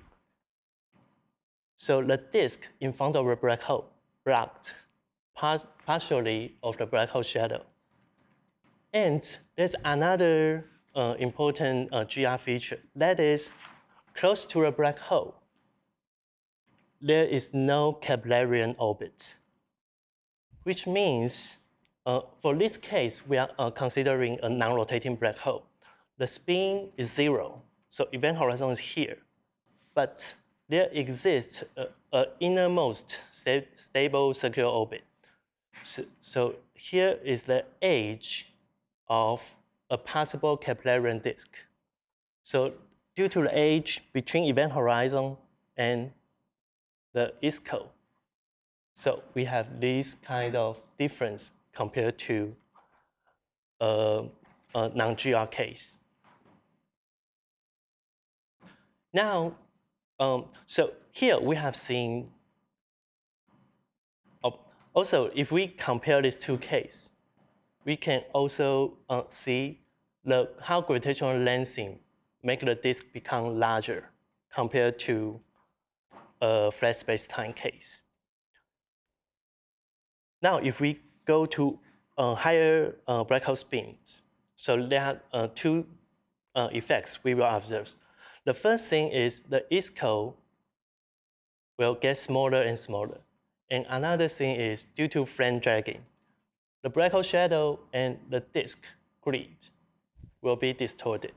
So the disk in front of the black hole blocked partially of the black hole shadow. And there's another important GR feature. That is, close to a black hole, there is no Keplerian orbit, which means for this case, we are considering a non-rotating black hole. The spin is 0, so event horizon is here. But there exists an innermost stable circular orbit. So here is the edge of a possible Keplerian disk. So due to the edge between event horizon and the ISCO, so we have this kind of difference compared to a non-GR case. Now, so here we have seen, also if we compare these two cases, we can also see how gravitational lensing make the disk become larger compared to a flat space-time case. Now, if we go to higher black hole spins, so there are two effects we will observe. The first thing is the ISCO will get smaller and smaller. And another thing is due to flame dragging, the black hole shadow and the disk grid will be distorted.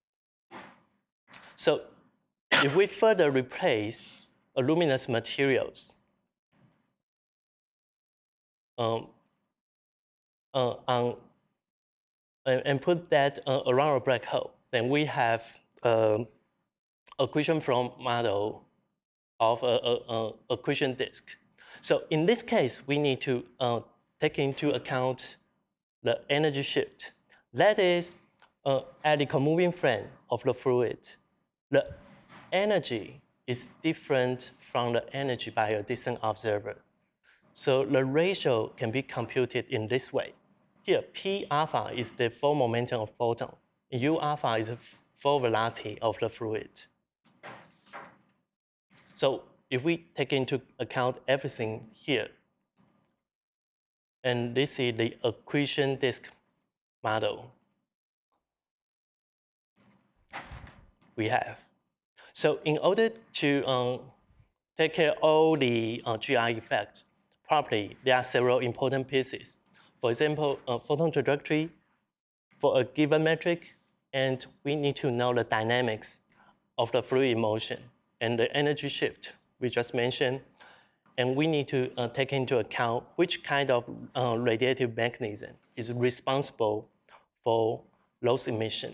So if we further replace luminous materials and put that around a black hole, then we have accretion from model of a accretion disk. So in this case, we need to take into account the energy shift. That is, at the comoving frame of the fluid, the energy is different from the energy by a distant observer. So the ratio can be computed in this way. Here, P alpha is the full momentum of photon. U alpha is the full velocity of the fluid. So if we take into account everything here, and this is the accretion disk model we have. So in order to take care of all the GI effects properly, there are several important pieces. For example, photon trajectory for a given metric, and we need to know the dynamics of the fluid motion and the energy shift we just mentioned. And we need to take into account which kind of radiative mechanism is responsible for loss emission.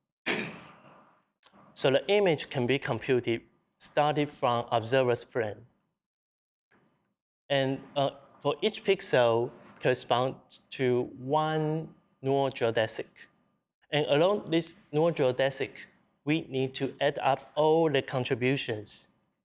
So the image can be computed starting from observer's frame. And for each pixel corresponds to one Noor geodesic. And along this Noor geodesic, we need to add up all the contributions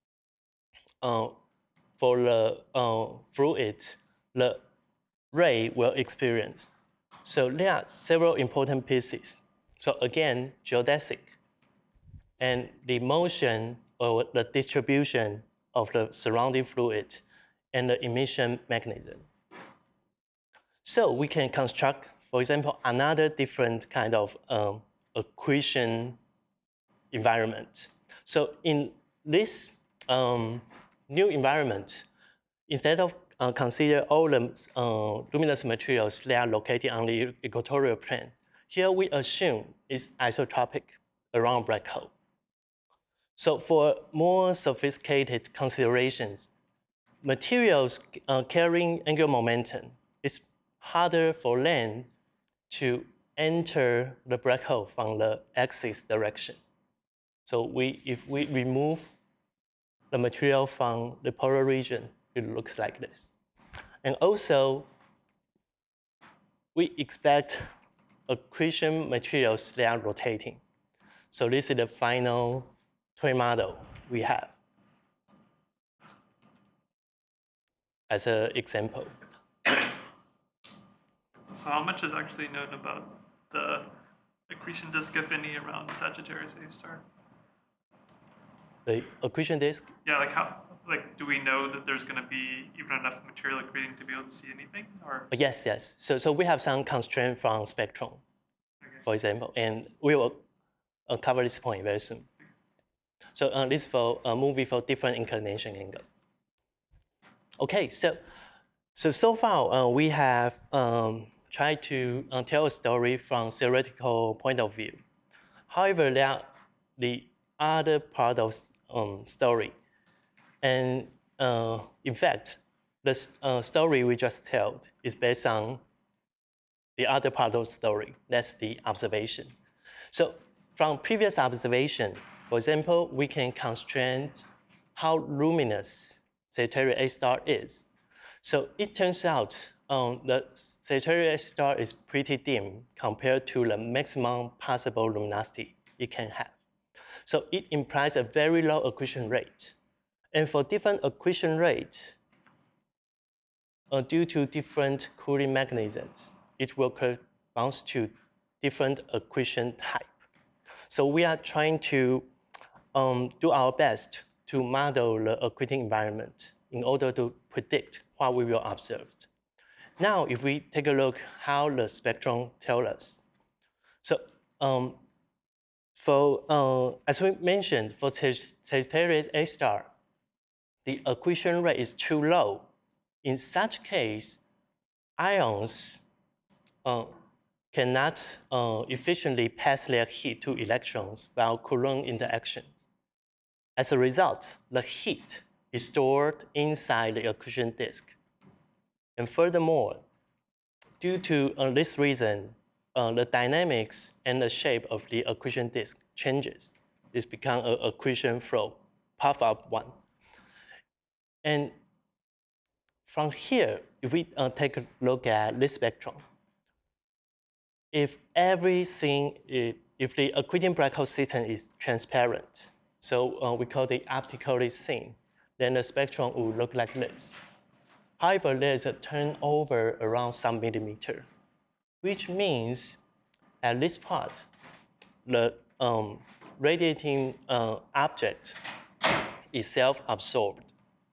for the fluid the ray will experience. So there are several important pieces. So again, geodesic and the motion or the distribution of the surrounding fluid and the emission mechanism. So we can construct, for example, another different kind of accretion environment. So in this new environment, instead of consider all the luminous materials that are located on the equatorial plane, here we assume it's isotropic around black hole. So for more sophisticated considerations, materials carrying angular momentum, it's harder for them to enter the black hole from the axis direction. So if we remove the material from the polar region, it looks like this. And also, we expect accretion materials that are rotating. So this is the final twin model we have as an example. So how much is actually known about the accretion disk, if any, around Sagittarius A star? The accretion disk? Yeah, do we know that there's going to be even enough material accreting to be able to see anything? Or? Yes. So we have some constraint from spectrum, for example, and we will cover this point very soon. So this is for a movie for different inclination angle. Okay, so far we have tried to tell a story from theoretical point of view. However, there are the other part of story. And in fact, the story we just told is based on the other part of the story. That's the observation. So from previous observation, for example, we can constrain how luminous Sagittarius A star is. So it turns out the Sagittarius A star is pretty dim compared to the maximum possible luminosity it can have. So it implies a very low accretion rate. And for different accretion rates, due to different cooling mechanisms, it will correspond to different accretion type. So we are trying to do our best to model the accreting environment in order to predict what we will observe. Now, if we take a look how the spectrum tells us. So, as we mentioned, for Sagittarius A star, the accretion rate is too low. In such case, ions cannot efficiently pass their heat to electrons via Coulomb interactions. As a result, the heat is stored inside the accretion disk. And furthermore, due to this reason, the dynamics and the shape of the accretion disk changes. This becomes an accretion flow, puff up one. And from here, if we take a look at this spectrum, if the accreting black hole system is transparent, so we call it optically thin, then the spectrum will look like this. However, there's a turnover around some millimeter, which means at this part, the radiating object is self-absorbed.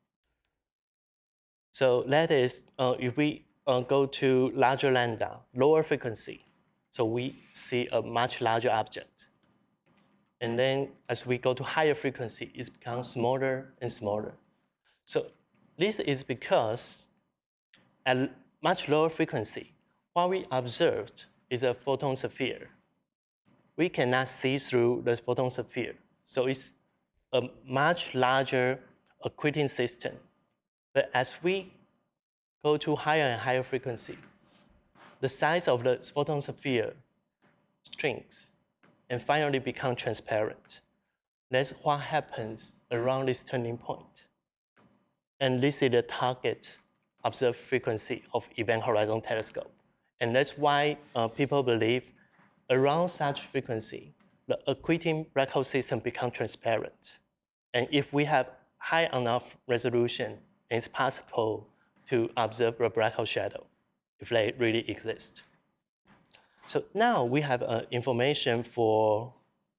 So that is, if we go to larger lambda, lower frequency, so we see a much larger object. And then as we go to higher frequency, it becomes smaller and smaller. So this is because at much lower frequency, what we observed is a photon sphere. We cannot see through the photon sphere. So it's a much larger accreting system. But as we go to higher and higher frequency, the size of the photon sphere shrinks and finally become transparent. That's what happens around this turning point. And this is the target observed frequency of Event Horizon Telescope. And that's why people believe around such frequency, the accreting black hole system becomes transparent. And if we have high enough resolution, it's possible to observe the black hole shadow if they really exist. So now we have information for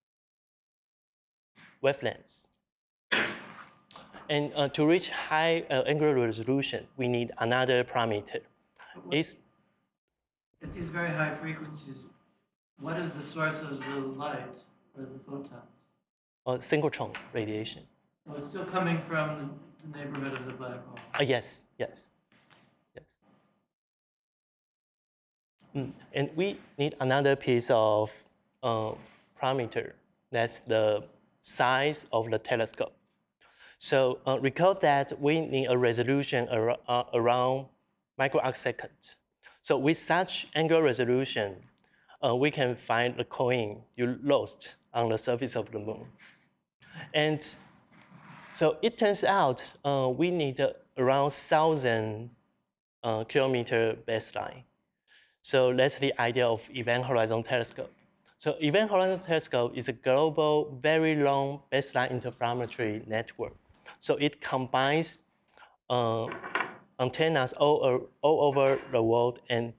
wavelengths. And to reach high angular resolution, we need another parameter. At these very high frequencies, what is the source of the light or the photons? Synchrotron radiation. Oh, it's still coming from the neighborhood of the black hole. Yes. And we need another piece of parameter. That's the size of the telescope. So recall that we need a resolution around microarcsecond. So with such angular resolution, we can find the coin you lost on the surface of the moon. And so it turns out we need around 1,000 kilometer baseline. So that's the idea of Event Horizon Telescope. So Event Horizon Telescope is a global, very long baseline interferometry network. So it combines antennas all over the world, and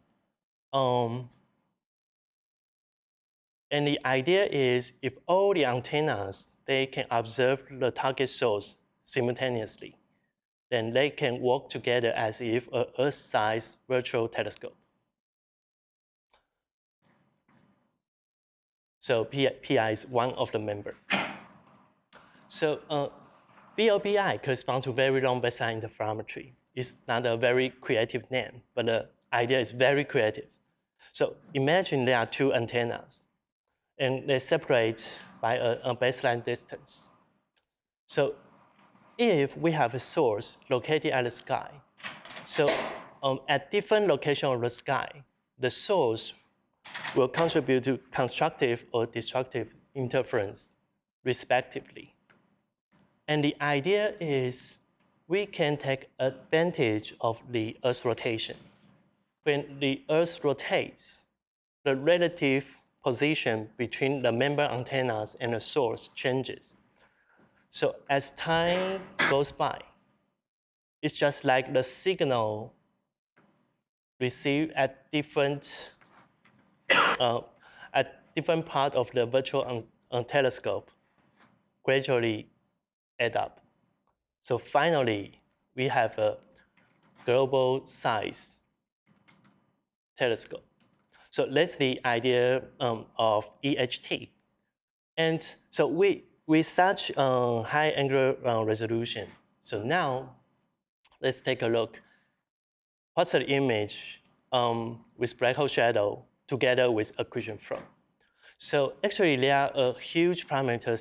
the idea is if all the antennas, they can observe the target source simultaneously, then they can work together as if an Earth-sized virtual telescope. So PI is one of the members. So VLBI corresponds to very long baseline interferometry. It's not a very creative name, but the idea is very creative. So imagine there are two antennas, and they separate by a baseline distance. So if we have a source located at the sky, so at different locations of the sky, the source will contribute to constructive or destructive interference, respectively. And the idea is we can take advantage of the Earth's rotation. When the Earth rotates, the relative position between the member antennas and the source changes. So as time goes by, it's just like the signal received at different part of the virtual telescope gradually add up. So finally, we have a global size telescope. So that's the idea of EHT. And so with such high angular resolution, so now let's take a look. What's the image with black hole shadow together with accretion flow? So actually, there are a huge parameter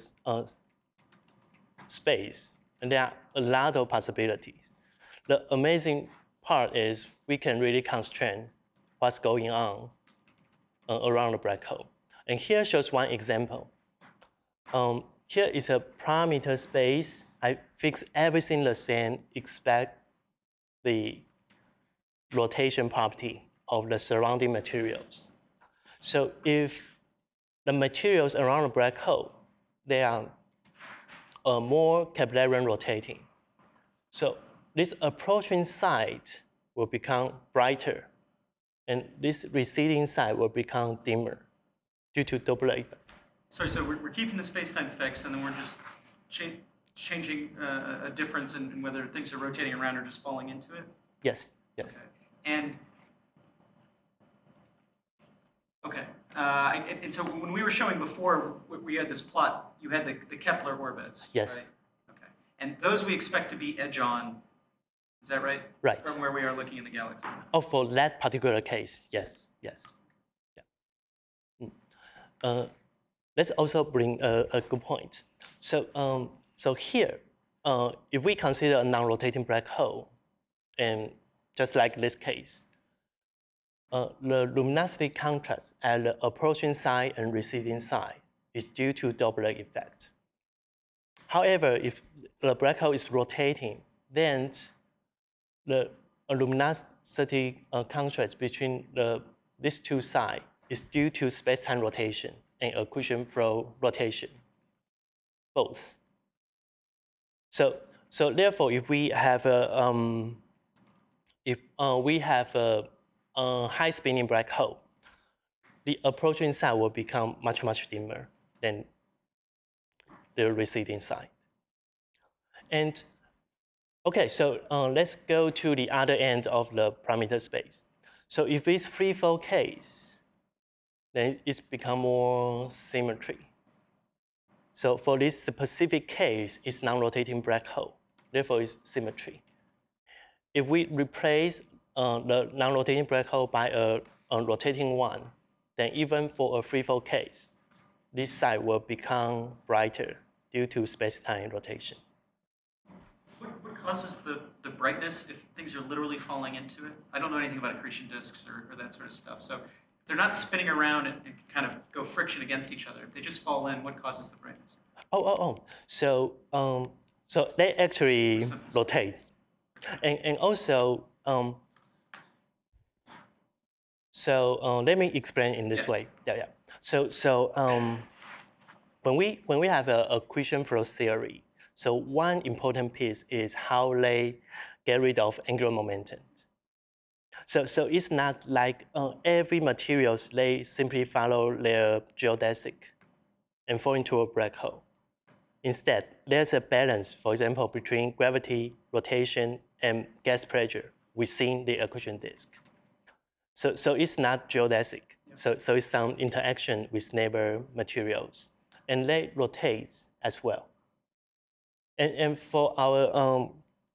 space, and there are a lot of possibilities. The amazing part is we can really constrain what's going on around the black hole. And here shows one example. Here is a parameter space. I fix everything the same except the rotation property of the surrounding materials. So if the materials around the black hole, they are more Keplerian rotating. So this approaching side will become brighter, and this receding side will become dimmer due to Doppler effect. Sorry, so we're keeping the space-time fixed, and then we're just changing a difference in whether things are rotating around or just falling into it? Yes, yes. Okay. And so when we were showing before, we had this plot, you had the Kepler orbits, yes. Right? Okay. And those we expect to be edge-on, is that right? Right. From where we are looking in the galaxy. Oh, for that particular case, yes, yes. Yeah. Let's also bring a good point. So, so here, if we consider a non-rotating black hole, and just like this case, the luminosity contrast at the approaching side and receding side is due to Doppler effect. However, if the black hole is rotating, then the luminosity contrast between these two sides is due to space-time rotation and accretion flow rotation, both. So therefore, if we have a high spinning black hole, the approaching side will become much, much dimmer than the receding side. And okay, so let's go to the other end of the parameter space. So if it's free fall case, then it's become more symmetry. So for this specific case, it's non-rotating black hole, therefore it's symmetry. If we replace the non-rotating black hole by a rotating one, then even for a free fall case, this side will become brighter due to space-time rotation. What causes the brightness if things are literally falling into it? I don't know anything about accretion disks or that sort of stuff. So if they're not spinning around and kind of go friction against each other, if they just fall in, what causes the brightness? So they actually rotate. And also, let me explain in this way. Yeah. So when we have an accretion flow theory, so one important piece is how they get rid of angular momentum. So it's not like every materials, they simply follow their geodesic and fall into a black hole. Instead, there's a balance, for example, between gravity, rotation, and gas pressure within the accretion disk. So it's not geodesic. So it's some interaction with neighbor materials. And they rotate as well. And for our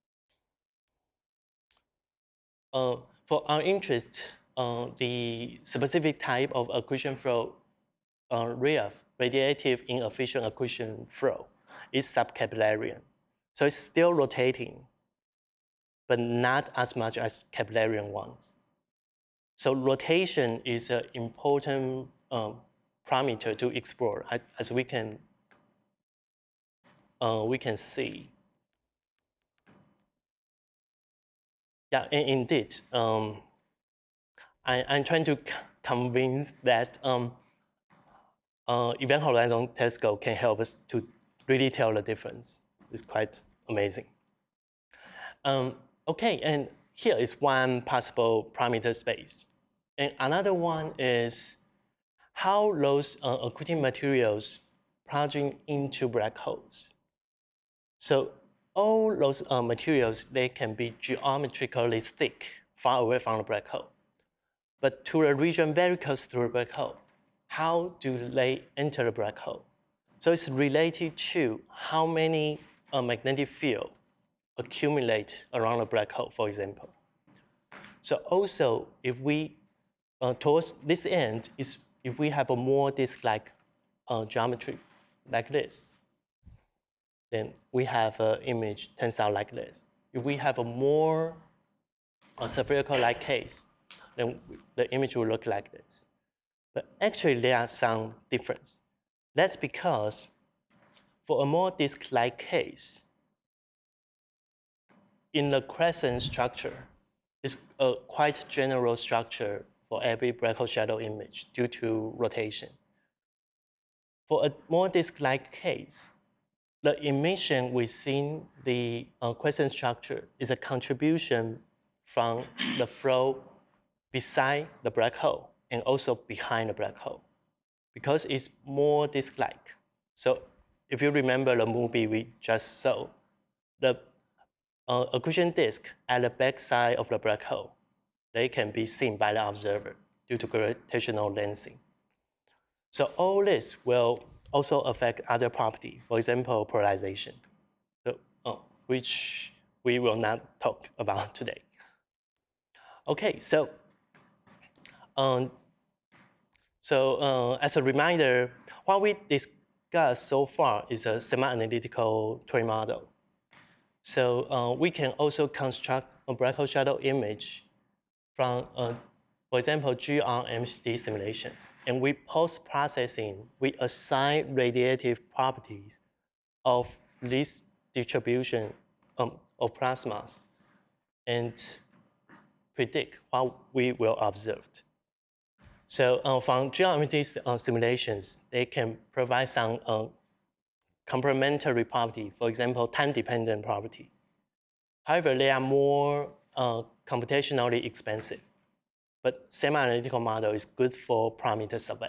interest, the specific type of accretion flow, RIAF, radiative inefficient accretion flow, is subcapillarian. So it's still rotating, but not as much as capillarian ones. So rotation is an important parameter to explore, as we can see. Yeah, and indeed, I'm trying to convince that Event Horizon Telescope can help us to really tell the difference. It's quite amazing. Okay, and here is one possible parameter space. And another one is how those accreting materials plunging into black holes. So all those materials, they can be geometrically thick, far away from the black hole. But to a region very close to the black hole, how do they enter the black hole? So it's related to how many magnetic field accumulate around the black hole, for example. So also, if we, towards this end, is if we have a more disk-like geometry like this, then we have an image turns out like this. If we have a more spherical-like case, then the image will look like this. But actually, there are some difference. That's because for a more disk-like case, in the crescent structure, it's a quite general structure for every black hole shadow image due to rotation. For a more disk-like case, the emission within the crescent structure is a contribution from the flow beside the black hole and also behind the black hole, because it's more disk-like. So if you remember the movie we just saw, the accretion disk at the backside of the black hole, they can be seen by the observer due to gravitational lensing. So all this will also affect other property, for example, polarization, so, which we will not talk about today. Okay, so as a reminder, what we discussed so far is a semi-analytical toy model. So we can also construct a black hole shadow image from, for example, GRMHD simulations. And we post-processing, we assign radiative properties of this distribution of plasmas and predict what we will observe. So from GRMHD simulations, they can provide some complementary property, for example, time-dependent property. However, they are more computationally expensive, but semi-analytical model is good for parameter survey.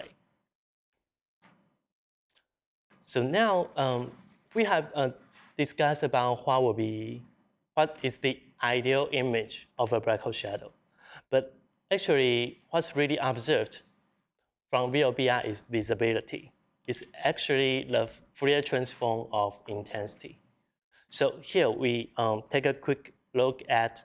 So now we have discussed about what is the ideal image of a black hole shadow. But actually, what's really observed from VLBI is visibility. It's actually the Fourier transform of intensity. So here we take a quick look at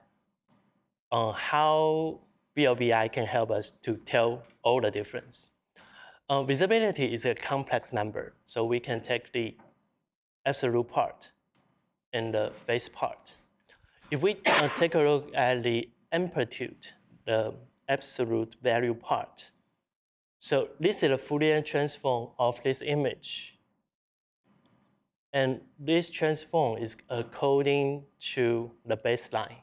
how VLBI can help us to tell all the difference. Visibility is a complex number, so we can take the absolute part and the phase part. If we take a look at the amplitude, the absolute value part, so this is the Fourier transform of this image. And this transform is according to the baseline.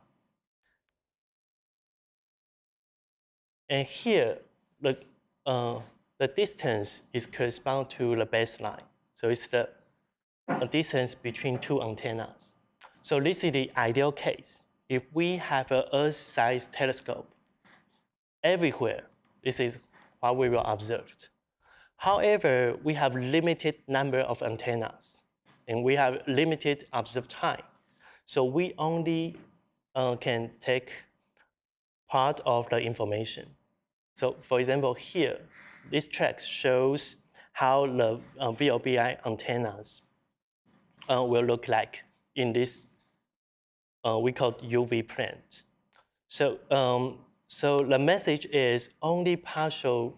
And here, the distance is correspond to the baseline. So it's the distance between two antennas. So this is the ideal case. If we have an Earth-sized telescope, everywhere, this is what we will observe. However, we have limited number of antennas, and we have limited observed time. So we only can take part of the information. So for example, here, this track shows how the VLBI antennas will look like in this, we call UV plane. So, so the message is only partial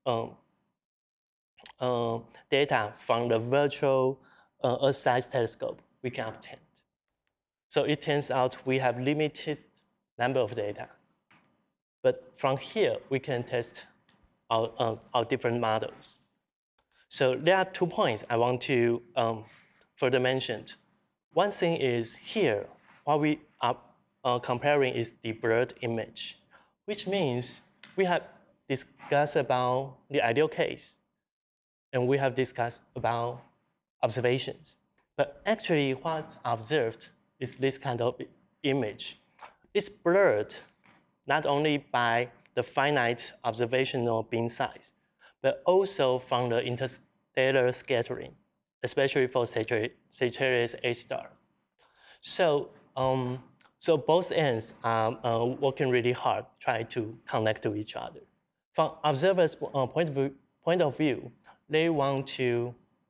data from the virtual Earth-sized telescope we can obtain. So it turns out we have limited number of data. But from here, we can test our different models. So there are 2 points I want to further mention. One thing is here, what we are comparing is the blurred image, which means we have discussed about the ideal case, and we have discussed about observations. But actually, what's observed is this kind of image. It's blurred not only by the finite observational beam size, but also from the interstellar scattering, especially for Sagittarius A star. So, so both ends are working really hard, trying to connect to each other. From observers' point of view, they want to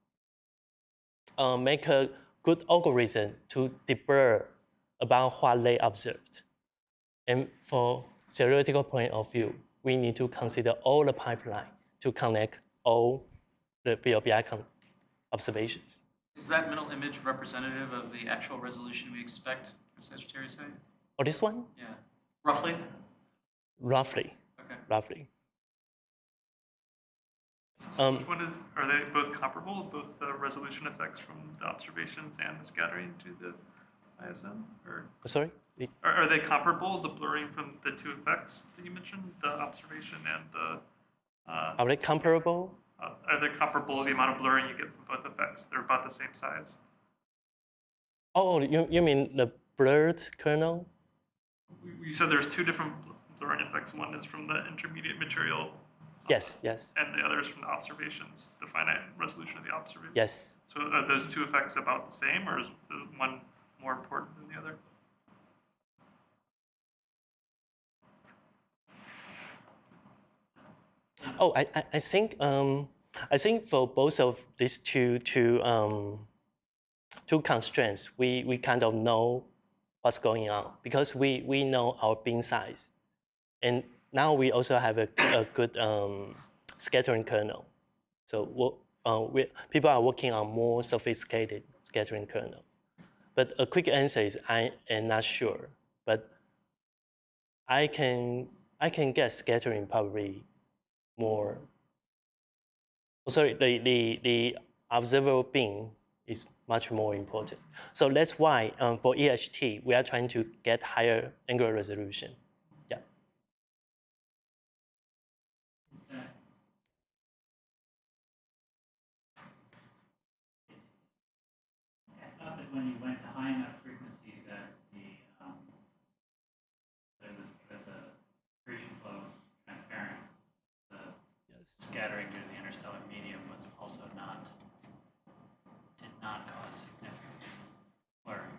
make a good algorithm to deblur about what they observed. And for theoretical point of view, we need to consider all the pipeline to connect all the VLBI observations. Is that middle image representative of the actual resolution we expect for Sagittarius A? Oh, this one? Yeah. Roughly? Roughly. Okay. Roughly. So which one is, are they both comparable, both the resolution effects from the observations and the scattering to the ISM? Or Sorry? are they comparable, the blurring from the two effects that you mentioned, the observation and the... Are they comparable? Are they comparable the amount of blurring you get from both effects? They're about the same size. Oh, you mean the blurred kernel? You said there's two different blurring effects. One is from the intermediate material. Yes, yes. And the other is from the observations, the finite resolution of the observation. Yes. So are those two effects about the same, or is the one more important than the other? Oh, I think for both of these two constraints, we kind of know what's going on because we know our beam size, and now we also have a good scattering kernel. So people are working on more sophisticated scattering kernel. But a quick answer is I am not sure, but I can guess scattering probably more. Oh, sorry, the observable beam is much more important. So that's why for EHT, we are trying to get higher angular resolution. Yeah. Is that I thought that when you went to high enough frequency that the accretion flow was transparent, the scattering due to the interstellar medium was also did not cause significant blurring.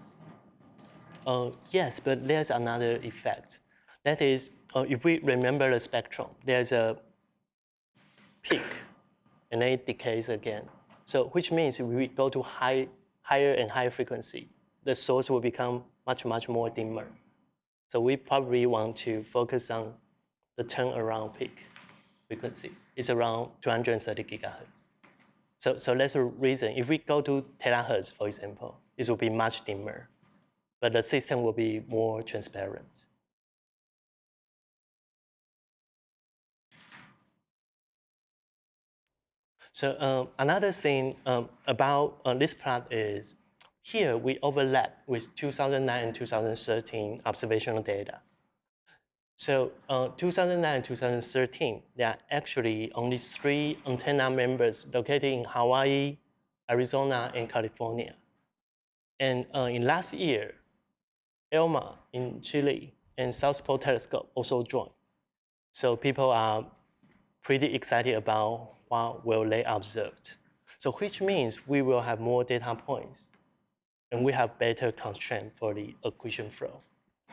Yes, but there's another effect. That is, if we remember the spectrum, there's a peak, and then it decays again. So, which means if we go to higher and higher frequency, the source will become much more dimmer. So we probably want to focus on the turnaround peak frequency. It's around 230 gigahertz. So that's a reason. If we go to terahertz, for example, it will be much dimmer, but the system will be more transparent. So another thing about this plot is here we overlap with 2009 and 2013 observational data. So 2009 and 2013, there are actually only 3 antenna members located in Hawaii, Arizona, and California. And in last year, ELMA in Chile and South Pole Telescope also joined. So people are pretty excited about what will they observed. So which means we will have more data points and we have better constraint for the accretion flow.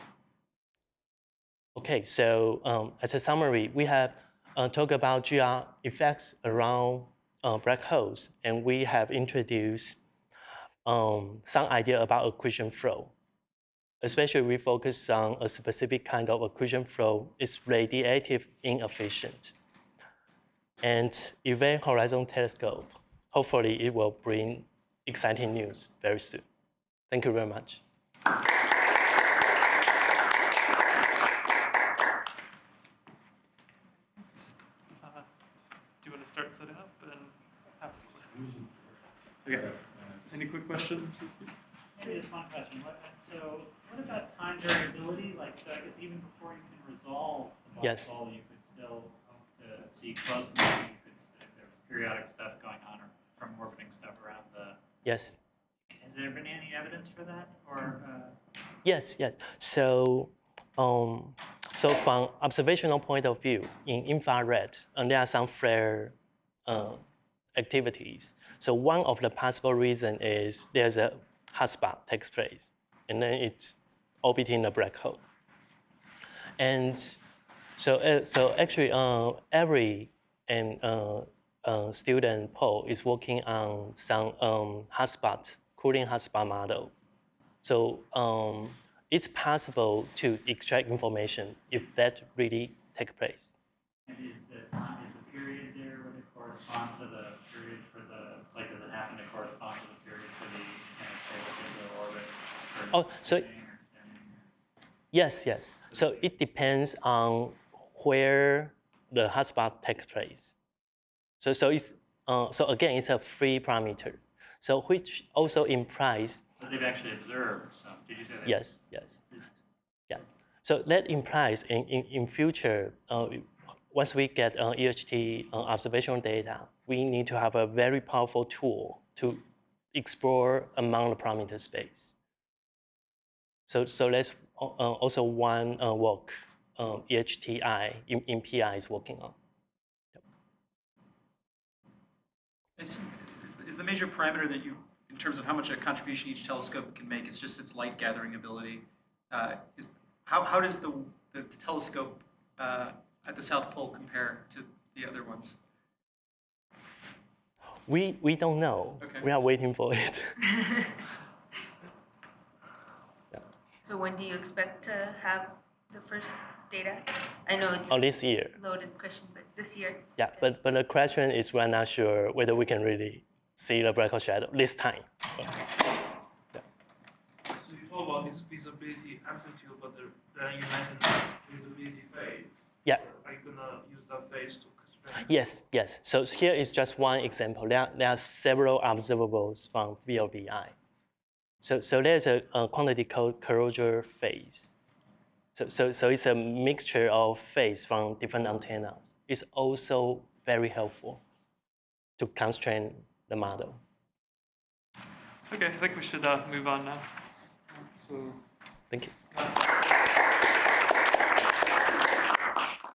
Okay, so as a summary, we have talked about GR effects around black holes, and we have introduced some idea about accretion flow. Especially we focus on a specific kind of accretion flow. It's radiative inefficient. And Event Horizon Telescope, hopefully it will bring exciting news very soon. Thank you very much. Do you want to start setting up and have okay. Any quick questions? Just one question. So what about time variability? Like, so I guess even before you can resolve the black hole, you could still hope to see close enough. You could, if there was periodic stuff going on or from orbiting stuff around the. Yes. Has there been any evidence for that, or? Yes. So, so from observational point of view, in infrared, there are some flare activities. So one of the possible reasons is there's a hotspot takes place, and then it orbiting the black hole. And so actually, every student poll is working on some cooling hotspot model. So it's possible to extract information if that really takes place. And is the period there, would it correspond to the period for the, like, does it happen to correspond to the period for the kind of orbit? Oh, so yes. So it depends on where the hotspot takes place. So it's so again, it's a free parameter. So which also implies. But they've actually observed some. Did you say that? Yes. So that implies in future, once we get EHT observational data, we need to have a very powerful tool to explore among the parameter space. So that's also one work EHTI in PI is working on. Is the major parameter that you, in terms of how much a contribution each telescope can make, is just its light gathering ability? How does the telescope at the South Pole compare to the other ones? We don't know. Okay. We are waiting for it. Yes. So when do you expect to have the first data? I know it's this year. Loaded question, but this year. Yeah, but the question is we're not sure whether we can really see the black hole shadow this time. So you talk about this visibility amplitude, but then you mentioned visibility phase. Yeah. Are you gonna use that phase to constrain? Yes. So here is just one example. There are several observables from VLBI. So there's a quantity called Karolger phase. So it's a mixture of phase from different antennas. It's also very helpful to constrain the model. Okay, I think we should move on now. So, thank you.